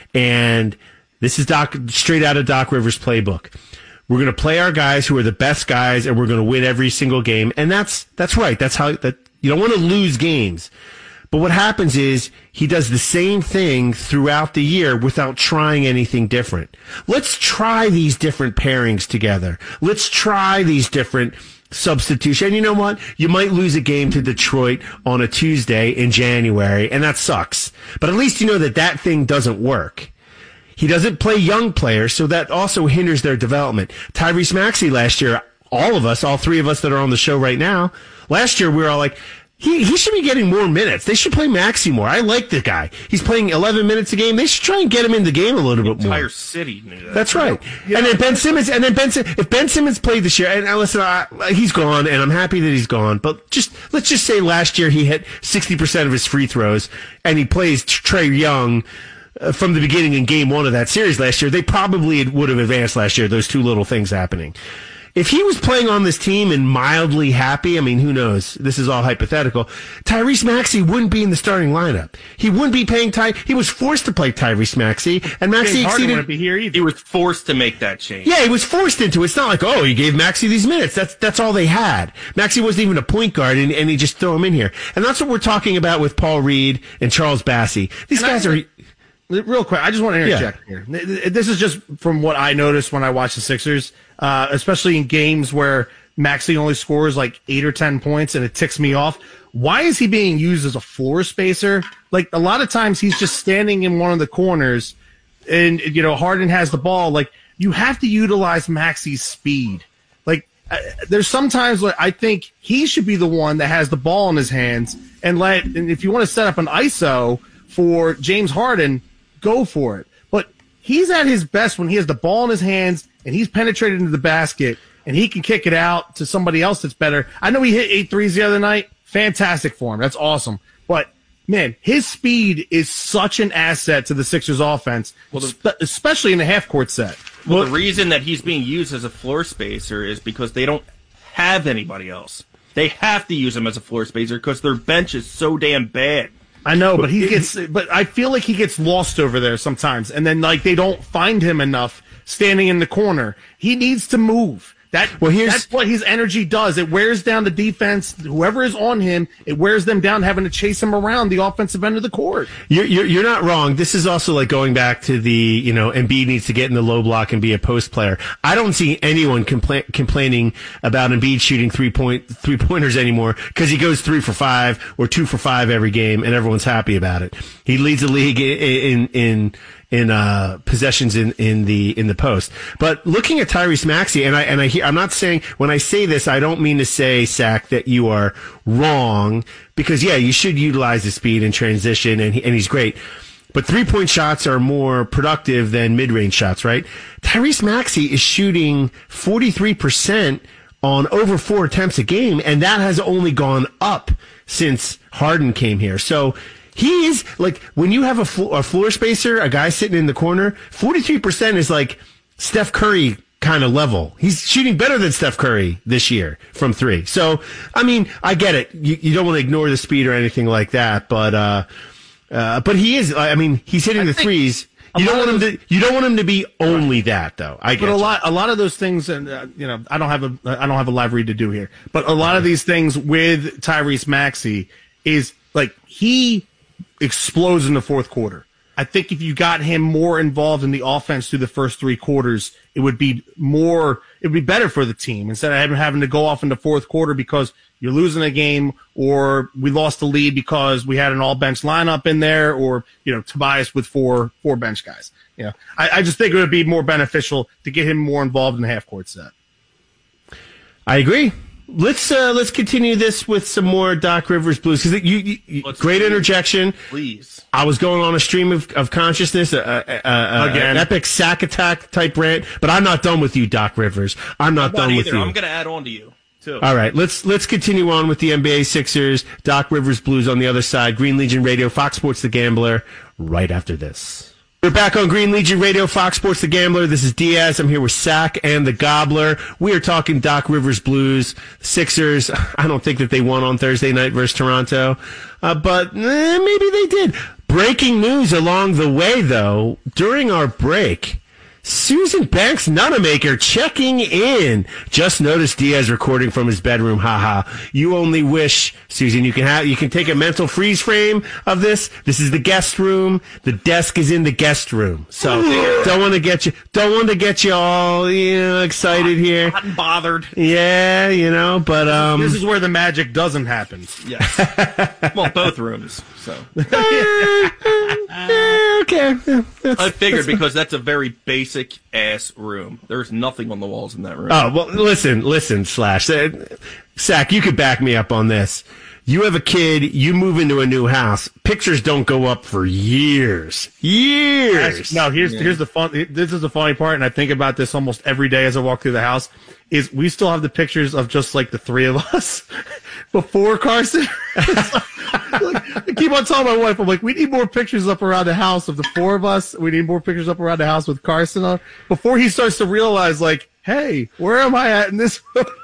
And this is straight out of Doc Rivers' playbook. We're going to play our guys who are the best guys, and we're going to win every single game. And that's right. That's how you don't want to lose games. But what happens is he does the same thing throughout the year without trying anything different. Let's try these different pairings together. Let's try these different substitutions. And you know what? You might lose a game to Detroit on a Tuesday in January, and that sucks. But at least you know that thing doesn't work. He doesn't play young players, so that also hinders their development. Tyrese Maxey last year, all three of us that are on the show right now, last year we were all like, He should be getting more minutes. They should play Maxey more. I like the guy. He's playing 11 minutes a game. They should try and get him in the game a little bit more. Entire city knew that. That's right. Yeah. And then Ben Simmons. If Ben Simmons played this year, and listen, he's gone, and I'm happy that he's gone. But let's just say last year he hit 60% of his free throws, and he plays Trae Young from the beginning in Game 1 of that series last year. They probably would have advanced last year. Those two little things happening. If he was playing on this team and mildly happy, I mean, who knows? This is all hypothetical. Tyrese Maxey wouldn't be in the starting lineup. He wouldn't be paying He was forced to play Tyrese Maxey, and Maxey exceeded. Be here either. He was forced to make that change. Yeah, he was forced into it. It's not like, he gave Maxey these minutes. That's all they had. Maxey wasn't even a point guard, and he just threw him in here. And that's what we're talking about with Paul Reed and Charles Bassey. These guys are. Real quick, I just want to interject here. This is just from what I noticed when I watched the Sixers, especially in games where Maxey only scores like 8 or 10 points, and it ticks me off. Why is he being used as a floor spacer? Like, a lot of times he's just standing in one of the corners, and, Harden has the ball. Like, you have to utilize Maxey's speed. Like, there's sometimes where I think he should be the one that has the ball in his hands, and if you want to set up an ISO for James Harden, go for it. But he's at his best when he has the ball in his hands and he's penetrated into the basket and he can kick it out to somebody else that's better. I know he hit 8 threes the other night. Fantastic for him. That's awesome. But, man, his speed is such an asset to the Sixers offense, especially in the half-court set. Well, the reason that he's being used as a floor spacer is because they don't have anybody else. They have to use him as a floor spacer because their bench is so damn bad. I know, but I feel like he gets lost over there sometimes, and then they don't find him enough standing in the corner. He needs to move. That's what his energy does. It wears down the defense. Whoever is on him, it wears them down, having to chase him around the offensive end of the court. You're not wrong. This is also like going back to the, Embiid needs to get in the low block and be a post player. I don't see anyone complaining about Embiid shooting three-pointers anymore because he goes 3 for 5 or 2 for 5 every game, and everyone's happy about it. He leads the league in possessions in the post. But looking at Tyrese Maxey, I'm not saying, when I say this, I don't mean to say, Sack, that you are wrong, because you should utilize the speed and transition, and he's great. But 3-point shots are more productive than mid-range shots, right? Tyrese Maxey is shooting 43% on over 4 attempts a game, and that has only gone up since Harden came here. So he is, like, when you have a floor spacer, a guy sitting in the corner, 43% is like Steph Curry kind of level. He's shooting better than Steph Curry this year from 3. So, I mean, I get it. You don't want to ignore the speed or anything like that, but he is, I mean, he's hitting the threes. You don't want him to be only that, though. A lot of those things, and I don't have a live read to do here, but a lot of these things with Tyrese Maxey is like he explodes in the fourth quarter. I think if you got him more involved in the offense through the first 3 quarters, it would be better for the team instead of having to go off in the fourth quarter because you're losing a game or we lost the lead because we had an all bench lineup in there or, Tobias with four bench guys. I just think it would be more beneficial to get him more involved in the half court set. I agree. Let's continue this with some more Doc Rivers blues because you great interjection. Please. I was going on a stream of consciousness, again, an epic sack attack type rant, but I'm not done with you, Doc Rivers. I'm not done with you. I'm going to add on to you too. All right, let's continue on with the NBA Sixers, Doc Rivers blues on the other side. Green Legion Radio, Fox Sports The Gambler. Right after this. We're back on Green Legion Radio, Fox Sports The Gambler. This is Diaz. I'm here with Sack and the Gobbler. We are talking Doc Rivers blues. Sixers, I don't think that they won on Thursday night versus Toronto, but maybe they did. Breaking news along the way, though, during our break. Susan Banks Nunamaker checking in. Just noticed Diaz recording from his bedroom. Haha. You only wish, Susan, you can take a mental freeze frame of this. This is the guest room. The desk is in the guest room. So don't want to get you all excited here. Hot and bothered. Yeah, but this is where the magic doesn't happen. Yes. Well, both rooms. So. Okay. I figured because that's a very basic ass room. There's nothing on the walls in that room. Oh, well, listen, Slash. Sack, you could back me up on this. You have a kid, you move into a new house, pictures don't go up for years. No, here's the fun. This is the funny part, and I think about this almost every day as I walk through the house. Is we still have the pictures of just like the 3 of us before Carson. I keep on telling my wife, I'm like, we need more pictures up around the house of the 4 of us. We need more pictures up around the house with Carson on before he starts to realize, like, hey, where am I at in this?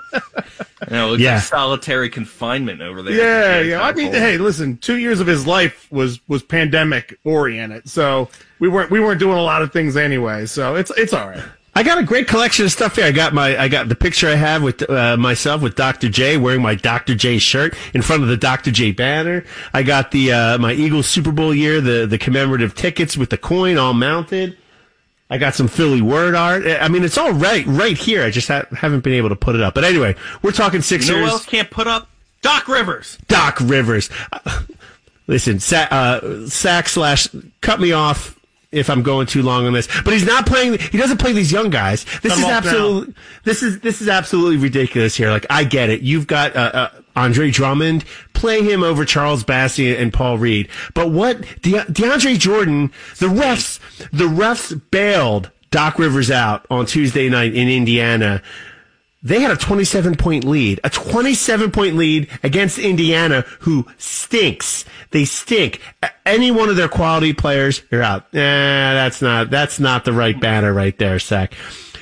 Like solitary confinement over there. Yeah. I mean, hey, listen, 2 years of his life was pandemic oriented, so we weren't doing a lot of things anyway. So it's all right. I got a great collection of stuff here. I got the picture I have with myself with Dr. J wearing my Dr. J shirt in front of the Dr. J banner. I got the my Eagles Super Bowl year, the commemorative tickets with the coin all mounted. I got some Philly word art. I mean, it's all right here. I just haven't been able to put it up. But anyway, we're talking Sixers. You know who else can't put up? Doc Rivers. Doc Rivers. Listen, Sack / cut me off if I'm going too long on this, but he's not playing. He doesn't play these young guys. This is absolutely ridiculous here. Like, I get it. You've got Andre Drummond. Play him over Charles Bassey and Paul Reed. But what DeAndre Jordan? The refs bailed Doc Rivers out on Tuesday night in Indiana. They had a 27-point lead. A 27-point lead against Indiana, who stinks. They stink. Any one of their quality players, you're out. That's not the right banner right there, Sack.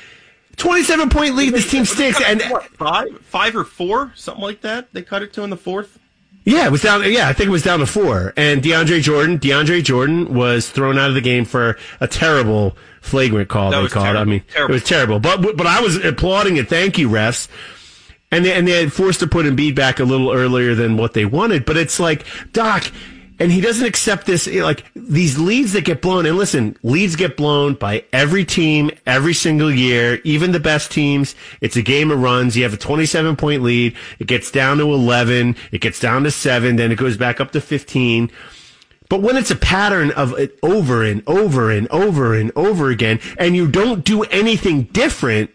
27-point lead, this team stinks. And what, five or 4? Something like that? They cut it to in the fourth? Yeah, it was down. Yeah, I think it was down to 4. And DeAndre Jordan was thrown out of the game for a terrible flagrant call. They called. I mean, terrible. It was terrible. But I was applauding it. Thank you, refs. And they had forced to put Embiid back a little earlier than what they wanted. But it's like, Doc, and he doesn't accept this. Like, these leads that get blown. And listen, leads get blown by every team every single year, even the best teams. It's a game of runs. You have a 27-point lead. It gets down to 11. It gets down to 7. Then it goes back up to 15. But when it's a pattern of it over and over and over and over again, and you don't do anything different,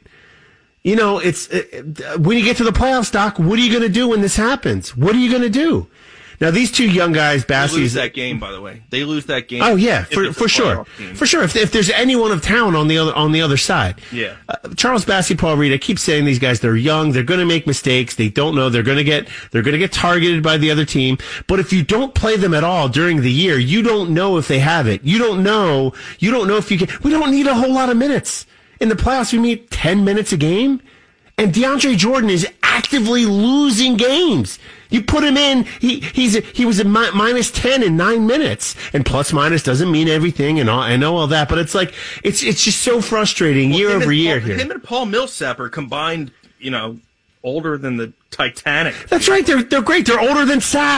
it's when you get to the playoffs, Doc, what are you going to do when this happens? What are you going to do? Now, these two young guys, Bassey's... They lose that game, by the way. They lose that game. Oh, yeah, for sure. For sure. If there's anyone of town on the other side. Yeah. Charles Bassey, Paul Reed, I keep saying these guys, they're young, they're going to make mistakes, they don't know, they're going to get targeted by the other team. But if you don't play them at all during the year, you don't know if they have it. You don't know if you can... We don't need a whole lot of minutes. In the playoffs, we need 10 minutes a game. And DeAndre Jordan is actively losing games. You put him in, he was a minus 10 in 9 minutes. And plus minus doesn't mean everything, and I know all that, but it's like, it's just so frustrating year over year here. Him and Paul Millsap are combined, older than the Titanic. That's right, they're great. They're older than Sack.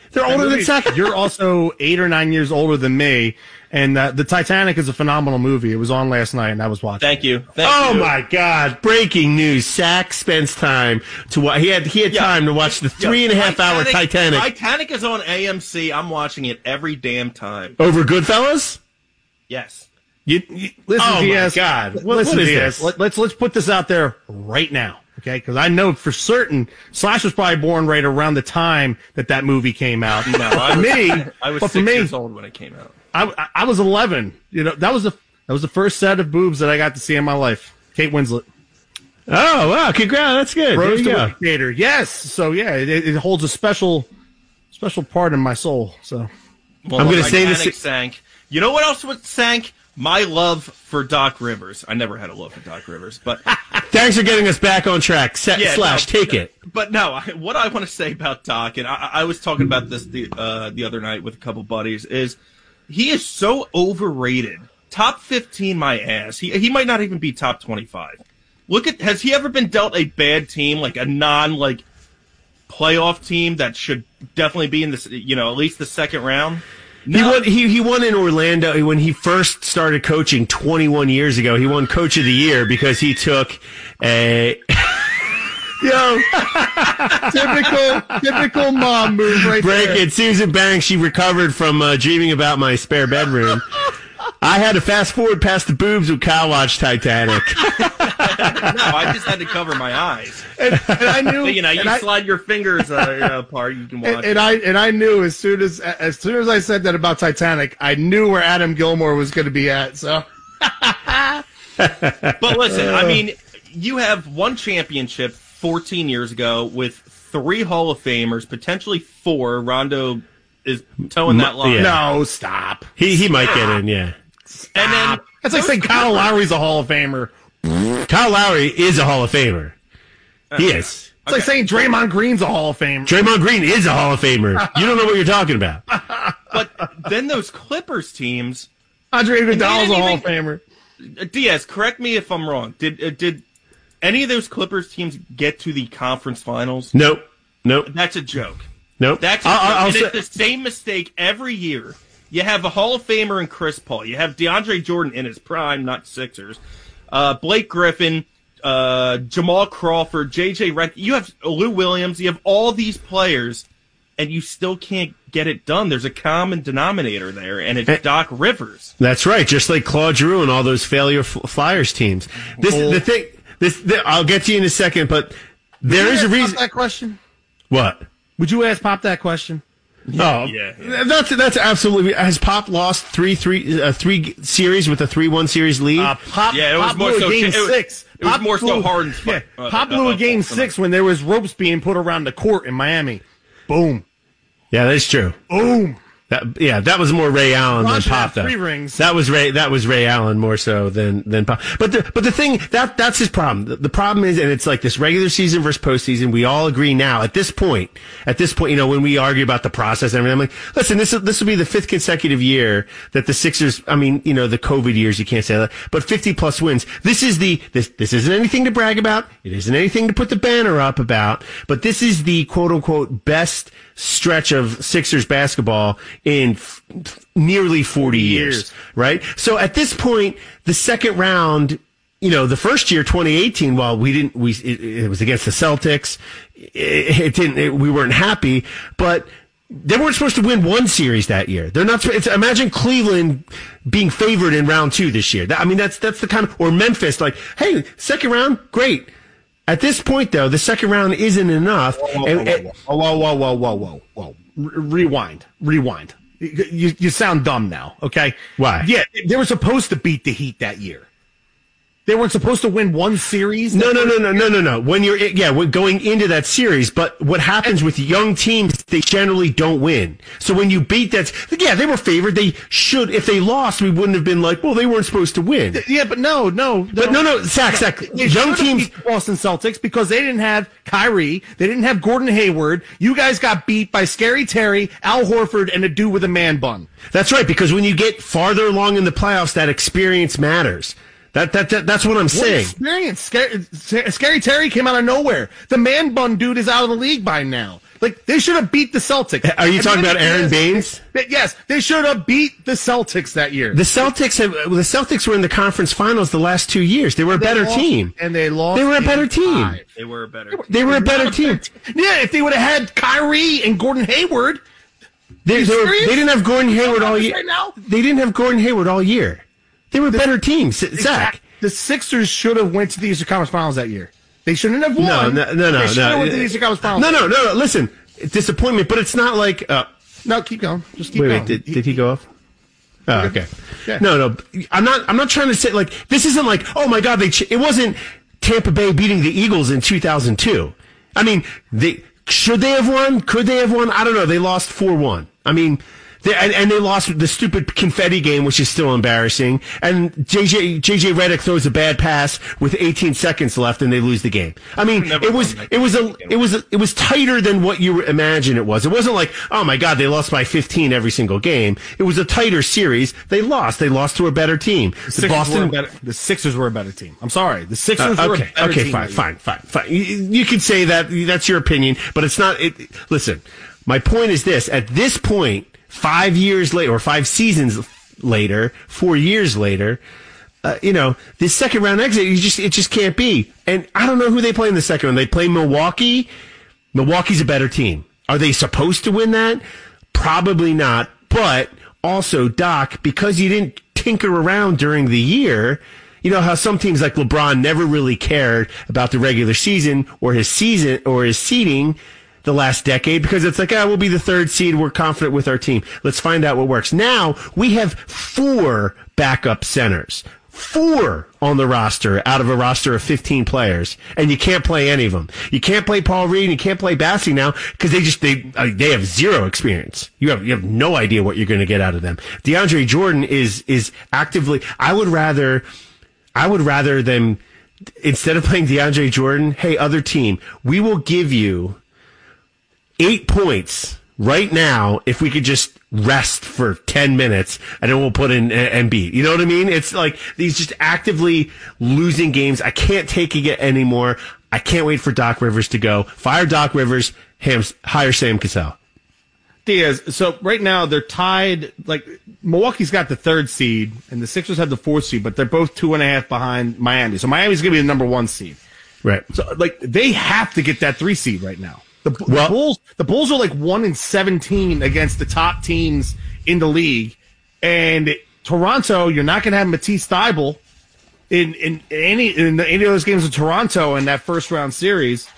They're older than Zach. You're also 8 or 9 years older than me. And the Titanic is a phenomenal movie. It was on last night, and I was watching. Thank you. My God! Breaking news: Zach spends time to watch. He had time to watch the 3.5 hour Titanic. Titanic is on AMC. I'm watching it every damn time. Over Goodfellas? Yes. Listen, Diaz, my God! Listen, Diaz. Let's put this out there right now, okay? Because I know for certain Slash was probably born right around the time that movie came out. No, I was 6 years old when it came out. I was 11. You know, that was the first set of boobs that I got to see in my life. Kate Winslet. Oh wow! Congrats, that's good. Rose there you go. Gator. Yes. So yeah, it holds a special part in my soul. So well, I'm going to say this. Sank. You know what else sank? My love for Doc Rivers. I never had a love for Doc Rivers, but thanks for getting us back on track. Take it. But no, what I want to say about Doc, and I was talking about this the other night with a couple buddies, is he is so overrated. Top 15, my ass. He might not even be top 25. Has he ever been dealt a bad team, like a playoff team that should definitely be in this, at least the second round? No. He won in Orlando when he first started coaching 21 years ago. He won Coach of the Year because he took a typical mom move right there. Break it. Susan Banks, she recovered from dreaming about my spare bedroom. I had to fast forward past the boobs when Kyle watched Titanic. No, I just had to cover my eyes. And I knew, you slide your fingers apart, you can watch. And I knew as soon as I said that about Titanic, I knew where Adam Gilmore was going to be at. So, but listen, I mean, you have one championship 14 years ago with 3 Hall of Famers, potentially 4. Rondo is towing that line. Yeah. No, stop. He might get in, yeah. And then that's like saying Kyle Lowry's a Hall of Famer. Kyle Lowry is a Hall of Famer. He is. It's like saying Draymond Green's a Hall of Famer. Draymond Green is a Hall of Famer. You don't know what you're talking about. But then those Clippers teams, Andre Iguodala's a Hall of Famer. Diaz, correct me if I'm wrong. Did any of those Clippers teams get to the conference finals? Nope. That's a joke. Nope. That's it's the same mistake every year. You have a Hall of Famer in Chris Paul. You have DeAndre Jordan in his prime, not Sixers. Blake Griffin, Jamal Crawford, J.J. Redick. You have Lou Williams. You have all these players, and you still can't get it done. There's a common denominator there, and it's Doc Rivers. That's right. Just like Claude Giroux and all those failure Flyers teams. I'll get to you in a second, but there is a reason. That question. What? Would you ask Pop that question? Yeah. That's absolutely. Has Pop lost three series with a 3-1 series lead? Pop blew Harden's. Pop blew a game 6 when there was ropes being put around the court in Miami. Boom. Yeah, that's true. Boom. That was more Ray Allen than Pop. Though. 3 rings. That was Ray Allen more so than Pop. But the thing that's his problem. The problem is, and it's like this regular season versus postseason. We all agree now at this point, when we argue about the process and everything, I'm like, listen, this will be the 5th consecutive year that the Sixers. I mean, the COVID years, you can't say that, but 50 plus wins. This isn't anything to brag about. It isn't anything to put the banner up about. But this is the quote unquote best stretch of Sixers basketball in nearly 40 years, right? So at this point, the second round, the first year, 2018, while it was against the Celtics, we weren't happy, but they weren't supposed to win one series that year. They're not. Imagine Cleveland being favored in round 2 this year. That's the kind of, or Memphis, like, hey, second round, great. At this point, though, the second round isn't enough. Whoa. Rewind. You sound dumb now, okay? Why? Yeah, they were supposed to beat the Heat that year. They weren't supposed to win one series? No. When we're going into that series, but what happens with young teams, they generally don't win. So when you beat that, they were favored. They should, if they lost, we wouldn't have been like, well, they weren't supposed to win. Yeah, but no. Zach. Young teams, Boston Celtics, because they didn't have Kyrie, they didn't have Gordon Hayward. You guys got beat by Scary Terry, Al Horford, and a dude with a man bun. That's right, because when you get farther along in the playoffs, that experience matters. That's what I'm saying. Experience. Scary Terry came out of nowhere. The man bun dude is out of the league by now. Like, they should have beat the Celtics. Are you talking about Aaron Baines? Yes, they should have beat the Celtics that year. The Celtics were in the conference finals the last 2 years. They were a better team. And they lost. They were a better team. They were a better team. They were a better team. Yeah, if they would have had Kyrie and Gordon Hayward. They didn't have Gordon Hayward all year. Right now? They didn't have Gordon Hayward all year. They were a better team, Zach. The Sixers should have went to the Eastern Conference Finals that year. They shouldn't have won. No. They should have went to the Eastern Conference Finals. No. Listen, disappointment, but it's not like. No, keep going. Just keep going. Wait, did he go off? Oh, okay. Yeah. No. I'm not trying to say like this isn't like, oh my God, it wasn't Tampa Bay beating the Eagles in 2002. I mean, should they have won? Could they have won? I don't know. They lost 4-1. I mean, they lost the stupid confetti game, which is still embarrassing. And JJ Redick throws a bad pass with 18 seconds left, and they lose the game. I mean, it was tighter than what you imagine it was. It wasn't like, oh my God, they lost by 15 every single game. It was a tighter series. They lost. They lost to a better team. The Sixers were a better team. I'm sorry. The Sixers were a better team. Okay, fine. You can say that. That's your opinion, but it's not. Listen, my point is this: at this point, 5 years later, or 5 seasons later, 4 years later, this second round exit, it just can't be. And I don't know who they play in the second round. They play Milwaukee. Milwaukee's a better team. Are they supposed to win that? Probably not. But also, Doc, because you didn't tinker around during the year, you know how some teams like LeBron never really cared about the regular season or his seeding the last decade, because it's like, we'll be the 3rd seed. We're confident with our team. Let's find out what works. Now we have 4 backup centers, 4 on the roster out of a roster of 15 players, and you can't play any of them. You can't play Paul Reed and you can't play Bassey now because they have zero experience. You have no idea what you're going to get out of them. DeAndre Jordan is actively. I would rather them, instead of playing DeAndre Jordan, hey, other team, we will give you 8 points right now if we could just rest for 10 minutes and then we'll put in Embiid. You know what I mean? It's like these just actively losing games. I can't take it anymore. I can't wait for Doc Rivers to go. Fire Doc Rivers, hire Sam Cassell. Diaz, so right now they're tied. Like, Milwaukee's got the 3rd seed and the Sixers have the 4th seed, but they're both 2.5 behind Miami. So Miami's going to be the number 1 seed. Right. So, like, they have to get that 3 seed right now. The Bulls are like 1-17 against the top teams in the league, and Toronto, you're not going to have Matisse Thybulle in any of those games in Toronto in that first round series.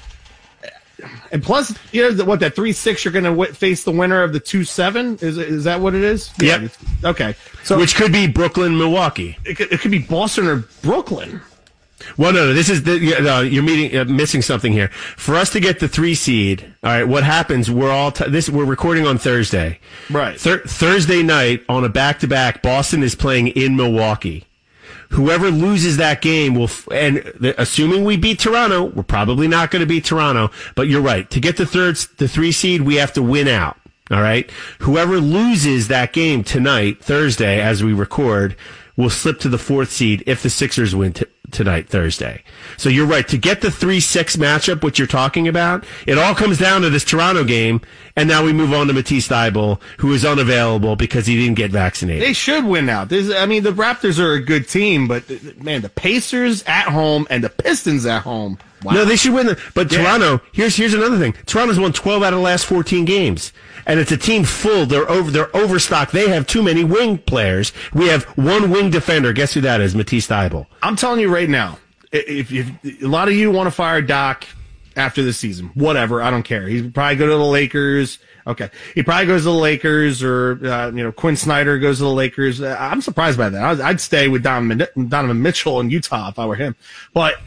And plus, that 3-6, you're going to face the winner of the 2-7. Is that what it is? Yep. Okay. So which could be Brooklyn, Milwaukee. It could be Boston or Brooklyn. Well, no. This is you're missing something here. For us to get the 3 seed, all right. What happens? We're recording on Thursday, right? Thursday night on a back-to-back. Boston is playing in Milwaukee. Whoever loses that game will, assuming we beat Toronto, we're probably not going to beat Toronto. But you're right. To get the 3 seed, we have to win out. All right. Whoever loses that game tonight, Thursday, as we record, will slip to the 4th seed if the Sixers win tonight, Thursday. So you're right. To get the 3-6 matchup, what you're talking about, it all comes down to this Toronto game, and now we move on to Matisse Thybulle, who is unavailable because he didn't get vaccinated. They should win out. The Raptors are a good team, but, man, the Pacers at home and the Pistons at home. Wow. No, they should win. But Toronto, here's another thing. Toronto's won 12 out of the last 14 games. And it's a team full. They're overstocked. They have too many wing players. We have 1 wing defender. Guess who that is? Matisse Thybulle. I'm telling you right now, if a lot of you want to fire Doc after the season, whatever, I don't care. He'd probably go to the Lakers. Okay. He probably goes to the Lakers, or, Quinn Snyder goes to the Lakers. I'm surprised by that. I'd stay with Donovan Mitchell in Utah if I were him. But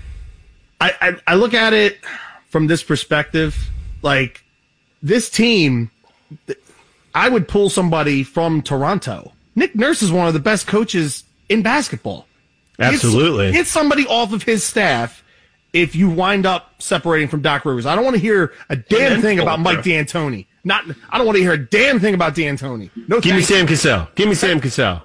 I look at it from this perspective, like, this team, I would pull somebody from Toronto. Nick Nurse is one of the best coaches in basketball. Absolutely. Get somebody off of his staff if you wind up separating from Doc Rivers. I don't want to hear a damn thing about Mike D'Antoni. I don't want to hear a damn thing about D'Antoni. No, give me Sam Cassell. Give me Sam Cassell.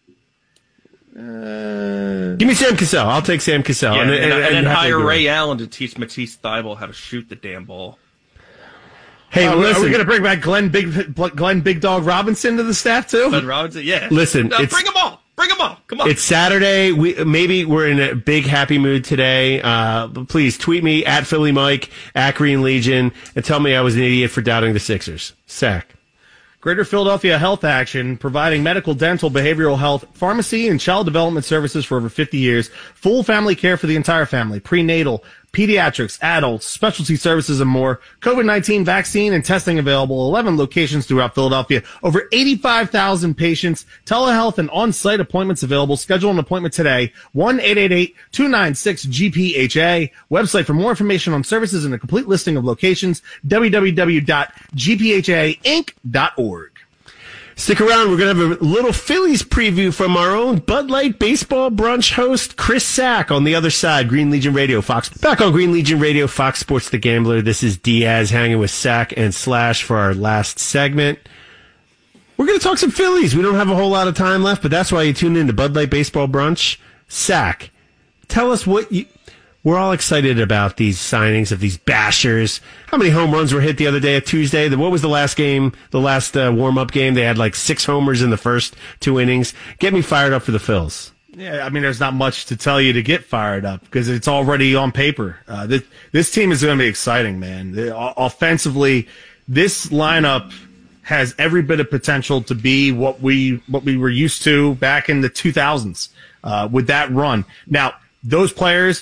Give me Sam Cassell. I'll take Sam Cassell. Yeah, and then hire Ray Allen to teach Matisse Thybulle how to shoot the damn ball. Hey, Are listen. we going to bring back Glenn Big Dog Robinson to the staff too? Glenn Robinson, yeah. Listen, no, bring them all. Bring them all. Come on. It's Saturday. Maybe we're in a big happy mood today. Please tweet me at Philly Mike, at Green Legion, and tell me I was an idiot for doubting the Sixers. Sack. Greater Philadelphia Health Action, providing medical, dental, behavioral health, pharmacy, and child development services for over 50 years. Full family care for the entire family. Prenatal, pediatrics, adults, specialty services, and more. COVID-19 vaccine and testing available. 11 locations throughout Philadelphia. Over 85,000 patients. Telehealth and on-site appointments available. Schedule an appointment today. 1-888-296-GPHA. Website for more information on services and a complete listing of locations. www.gphainc.org. Stick around. We're going to have a little Phillies preview from our own Bud Light Baseball Brunch host, Chris Sack, on the other side. Green Legion Radio, Fox. Back on Green Legion Radio, Fox Sports The Gambler. This is Diaz hanging with Sack and Slash for our last segment. We're going to talk some Phillies. We don't have a whole lot of time left, but that's why you tune in to Bud Light Baseball Brunch. Sack, tell us what you... We're all excited about these signings of these bashers. How many home runs were hit the other day at Tuesday? What was the last game, the last warm-up game? They had like 6 homers in the first 2 innings. Get me fired up for the Phils. Yeah, I mean, there's not much to tell you to get fired up because it's already on paper. This team is going to be exciting, man. Offensively, this lineup has every bit of potential to be what we were used to back in the 2000s with that run. Now, those players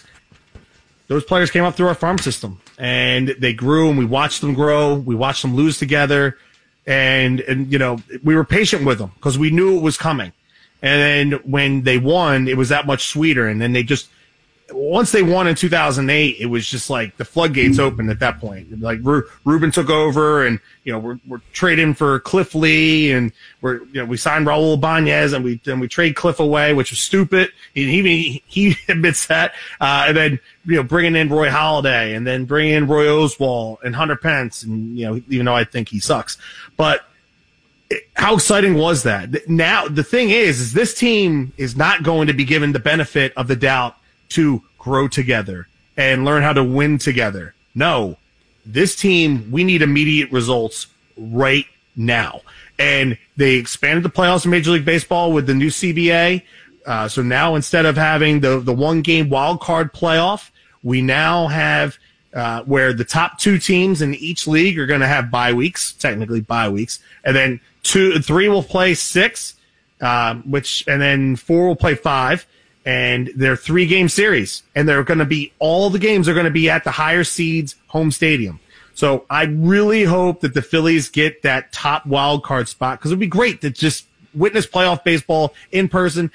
came up through our farm system, and they grew, and we watched them grow. We watched them lose together, and you know, we were patient with them because we knew it was coming. And then when they won, it was that much sweeter. And then once they won in 2008, it was just like the floodgates opened at that point. Like Ruben took over, and you know we're trading for Cliff Lee, and we signed Raul Ibanez, and we trade Cliff away, which was stupid. He admits that. And then bringing in Roy Halladay, and then bringing in Roy Oswalt and Hunter Pence, and even though I think he sucks, but how exciting was that? Now the thing is this team is not going to be given the benefit of the doubt to grow together and learn how to win together. No, this team, we need immediate results right now. And they expanded the playoffs in Major League Baseball with the new CBA. So now instead of having the 1-game wild card playoff, we now have where the top 2 teams in each league are going to have technically bye weeks, and then 3 will play 6, and then 4 will play 5. And they're 3-game series, and all the games are going to be at the higher seeds home stadium. So I really hope that the Phillies get that top wild card spot, because it'd be great to just witness playoff baseball in person.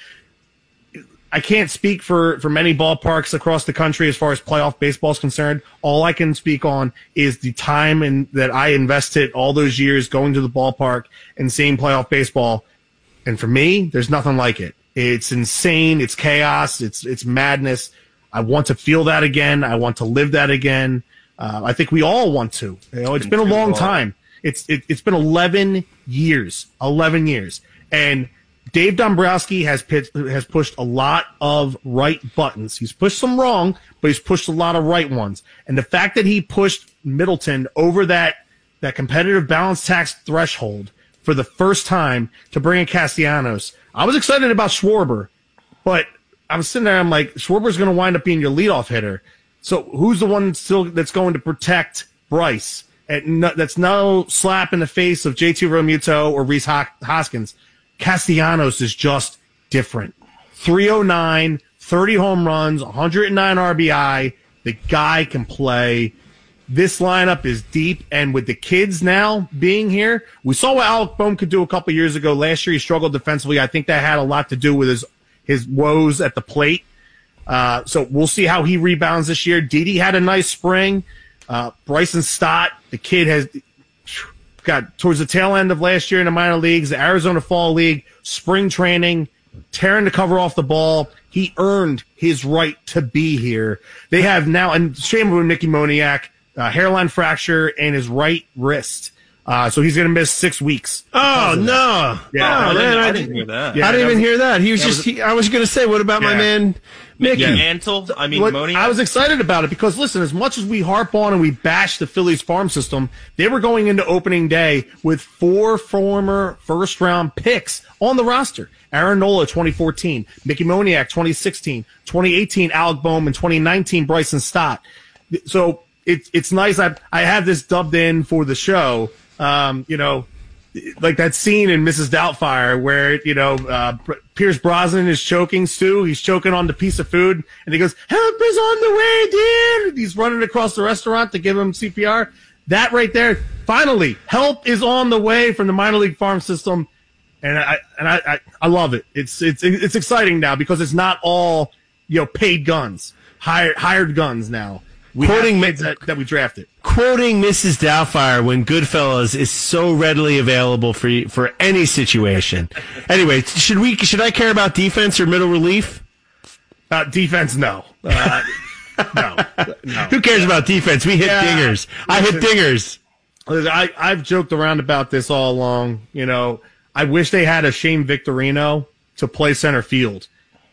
I can't speak for many ballparks across the country as far as playoff baseball is concerned. All I can speak on is the time that I invested all those years going to the ballpark and seeing playoff baseball. And for me, there's nothing like it. It's insane. It's chaos. It's madness. I want to feel that again. I want to live that again. I think we all want to. It's been a long time. It's been 11 years. 11 years. And Dave Dombrowski has pushed a lot of right buttons. He's pushed some wrong, but he's pushed a lot of right ones. And the fact that he pushed Middleton over that competitive balance tax threshold for the first time to bring in Castellanos. I was excited about Schwarber, but I was sitting there, I'm like, Schwarber's going to wind up being your leadoff hitter. So who's the one still that's going to protect Bryce? That's no slap in the face of JT Realmuto or Rhys Hoskins. Castellanos is just different. 309, 30 home runs, 109 RBI. The guy can play. This lineup is deep, and with the kids now being here, we saw what Alec Bohm could do a couple years ago. Last year he struggled defensively. I think that had a lot to do with his woes at the plate. So we'll see how he rebounds this year. Didi had a nice spring. Bryson Stott, the kid has got towards the tail end of last year in the minor leagues, the Arizona Fall League, spring training, tearing the cover off the ball. He earned his right to be here. They have now, and shame with Nicky Moniak, hairline fracture in his right wrist. So he's going to miss 6 weeks. Oh, no. Yeah. I didn't hear that. Yeah, I didn't even hear that. He was I was going to say, what about my Mickey. Mantle. I mean, Moniak. I was excited about it because, listen, as much as we harp on and we bash the Phillies farm system, they were going into opening day with 4 former first-round picks on the roster. Aaron Nola, 2014. Mickey Moniak, 2016. 2018, Alec Bohm. And 2019, Bryson Stott. So it's nice. I have this dubbed in for the show. Like that scene in Mrs. Doubtfire where, Pierce Brosnan is choking Stu. He's choking on the piece of food, and he goes, "Help is on the way, dear." He's running across the restaurant to give him CPR. That right there, finally, help is on the way from the minor league farm system, and I love it. It's exciting now because it's not all paid guns, hired guns now. Quoting that we drafted. Quoting Mrs. Doubtfire when Goodfellas is so readily available for any situation. Anyway, should I care about defense or middle relief? Defense, no. No. Who cares about defense? We hit dingers. I hit dingers. I've joked around about this all along. I wish they had a Shane Victorino to play center field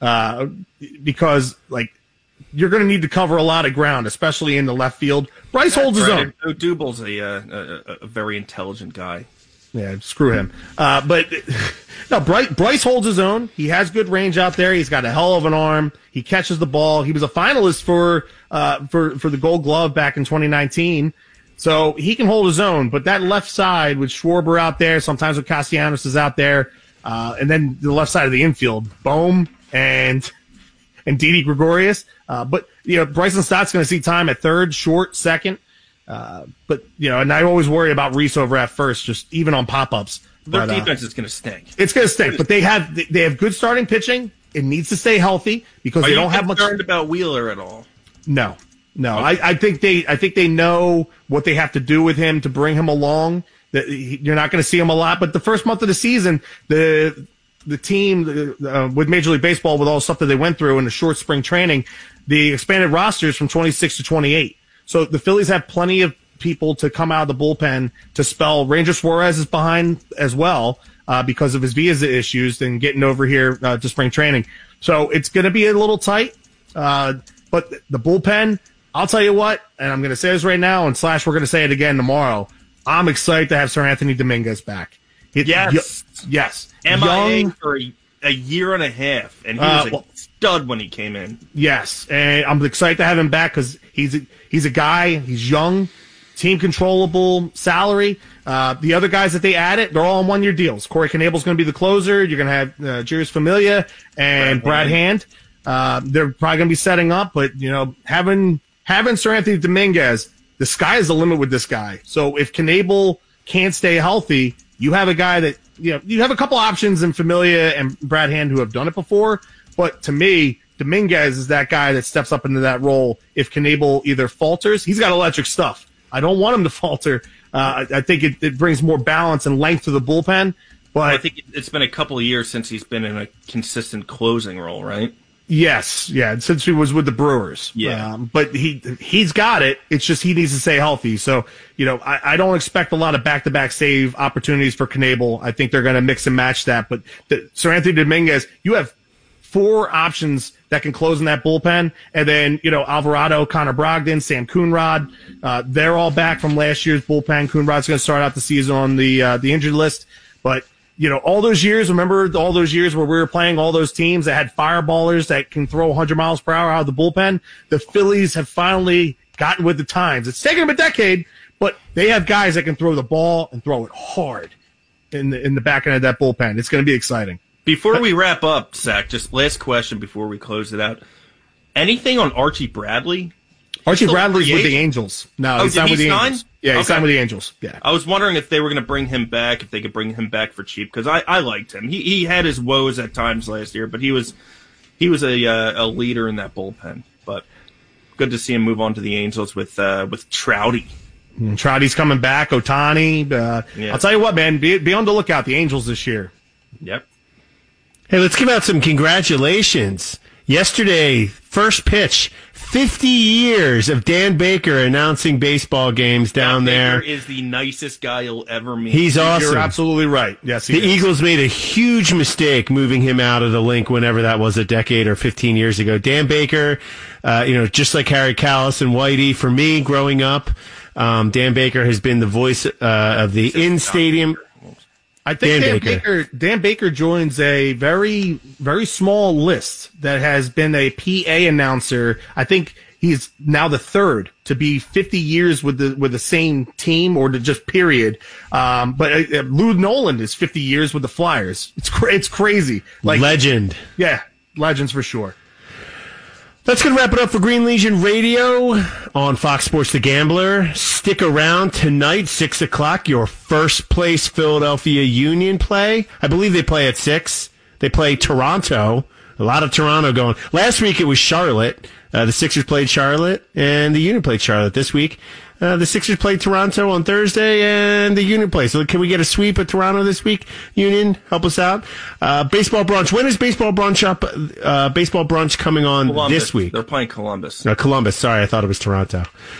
because, you're going to need to cover a lot of ground, especially in the left field. Bryce holds his own. Odubel's a very intelligent guy. Yeah, screw him. But no, Bryce holds his own. He has good range out there. He's got a hell of an arm. He catches the ball. He was a finalist for the Gold Glove back in 2019. So he can hold his own. But that left side with Schwarber out there, sometimes with Castellanos is out there, and then the left side of the infield, Bohm and Didi Gregorius. But Bryson Stott's going to see time at third, short, second. But and I always worry about Reese over at first, just even on pop-ups. Their defense is going to stink. It's going to stink, but they have good starting pitching. It needs to stay healthy because they don't have much. Are you concerned about Wheeler at all? No. Okay. I think they know what they have to do with him to bring him along. That you're not going to see him a lot, but the first month of the season, the team with Major League Baseball, with all the stuff that they went through in the short spring training, the expanded rosters from 26 to 28. So the Phillies have plenty of people to come out of the bullpen to spell. Ranger Suarez is behind as well because of his visa issues and getting over here to spring training. So it's going to be a little tight. But the bullpen, I'll tell you what, and I'm going to say this right now, and Slash, we're going to say it again tomorrow. I'm excited to have Sir Anthony Dominguez back. Yes. MIA for a year and a half, and he was a stud when he came in. Yes, and I'm excited to have him back because he's a guy. He's young, team controllable, salary. The other guys that they added, they're all on 1-year deals. Corey Knebel's going to be the closer. You're going to have Jirius Familia and Brad Hand. They're probably going to be setting up, but having Sir Anthony Dominguez, the sky is the limit with this guy. So if Knebel can't stay healthy, you have a guy that you have a couple options in Familia and Brad Hand who have done it before. But to me, Dominguez is that guy that steps up into that role if Knebel either falters. He's got electric stuff. I don't want him to falter. I think it brings more balance and length to the bullpen. But I think it's been a couple of years since he's been in a consistent closing role, right? Yes, yeah, since he was with the Brewers. Yeah. But he's got it. It's just he needs to stay healthy. So, I don't expect a lot of back-to-back save opportunities for Knebel. I think they're going to mix and match that. But Sir Anthony Dominguez, you have 4 options that can close in that bullpen. And then, Alvarado, Connor Brogdon, Sam Coonrod, they're all back from last year's bullpen. Coonrod's going to start out the season on the injured list. But all those years, remember all those years where we were playing all those teams that had fireballers that can throw 100 miles per hour out of the bullpen? The Phillies have finally gotten with the times. It's taken them a decade, but they have guys that can throw the ball and throw it hard in the back end of that bullpen. It's going to be exciting. Before we wrap up, Zach, just last question before we close it out. Anything on Archie Bradley? Archie Bradley's with the Angels. No, he's not with the Angels. Yeah, he's signed with the Angels. Yeah. I was wondering if they were going to bring him back, if they could bring him back for cheap, because I liked him. He had his woes at times last year, but he was a leader in that bullpen. But good to see him move on to the Angels with Trouty. Trouty's coming back. Ohtani. I'll tell you what, man. Be on the lookout. The Angels this year. Yep. Hey, let's give out some congratulations. Yesterday, first pitch, 50 years of Dan Baker announcing baseball games down there. Baker is the nicest guy you'll ever meet. He's awesome. You're absolutely right. Yes, the Eagles made a huge mistake moving him out of the link whenever that was, a decade or 15 years ago. Dan Baker, just like Harry Callis and Whitey, for me growing up, Dan Baker has been the voice of the in-stadium. I think Dan Baker joins a very, very small list that has been a PA announcer. I think he's now the third to be 50 years with the same team, or to just period. But Lou Nolan is 50 years with the Flyers. It's crazy. Like, legend. Yeah, legends for sure. That's going to wrap it up for Green Legion Radio on Fox Sports The Gambler. Stick around tonight, 6 o'clock, your first place Philadelphia Union play. I believe they play at 6. They play Toronto. A lot of Toronto going. Last week it was Charlotte. The Sixers played Charlotte, and the Union played Charlotte this week. The Sixers played Toronto on Thursday, and the Union plays. So can we get a sweep of Toronto this week? Union, help us out. Baseball brunch. When is baseball brunch up? Baseball brunch coming on Columbus. This week. They're playing Columbus. Columbus. Sorry, I thought it was Toronto.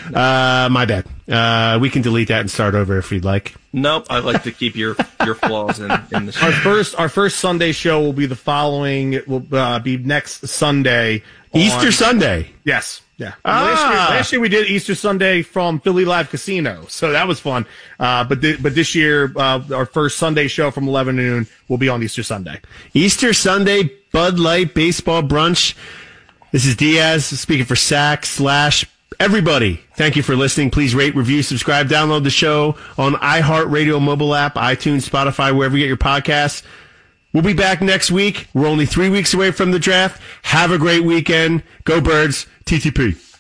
My bad. We can delete that and start over if you'd like. Nope. I like to keep your flaws in the show. Our first Sunday show will be the following. It will be next Sunday. Easter Sunday. Yes. Yeah. Last year we did Easter Sunday from Philly Live Casino, so that was fun. But this year, our first Sunday show from 11 to noon will be on Easter Sunday. Easter Sunday, Bud Light Baseball Brunch. This is Diaz speaking for Sack / everybody. Thank you for listening. Please rate, review, subscribe, download the show on iHeartRadio mobile app, iTunes, Spotify, wherever you get your podcasts. We'll be back next week. We're only 3 weeks away from the draft. Have a great weekend. Go Birds. TTP.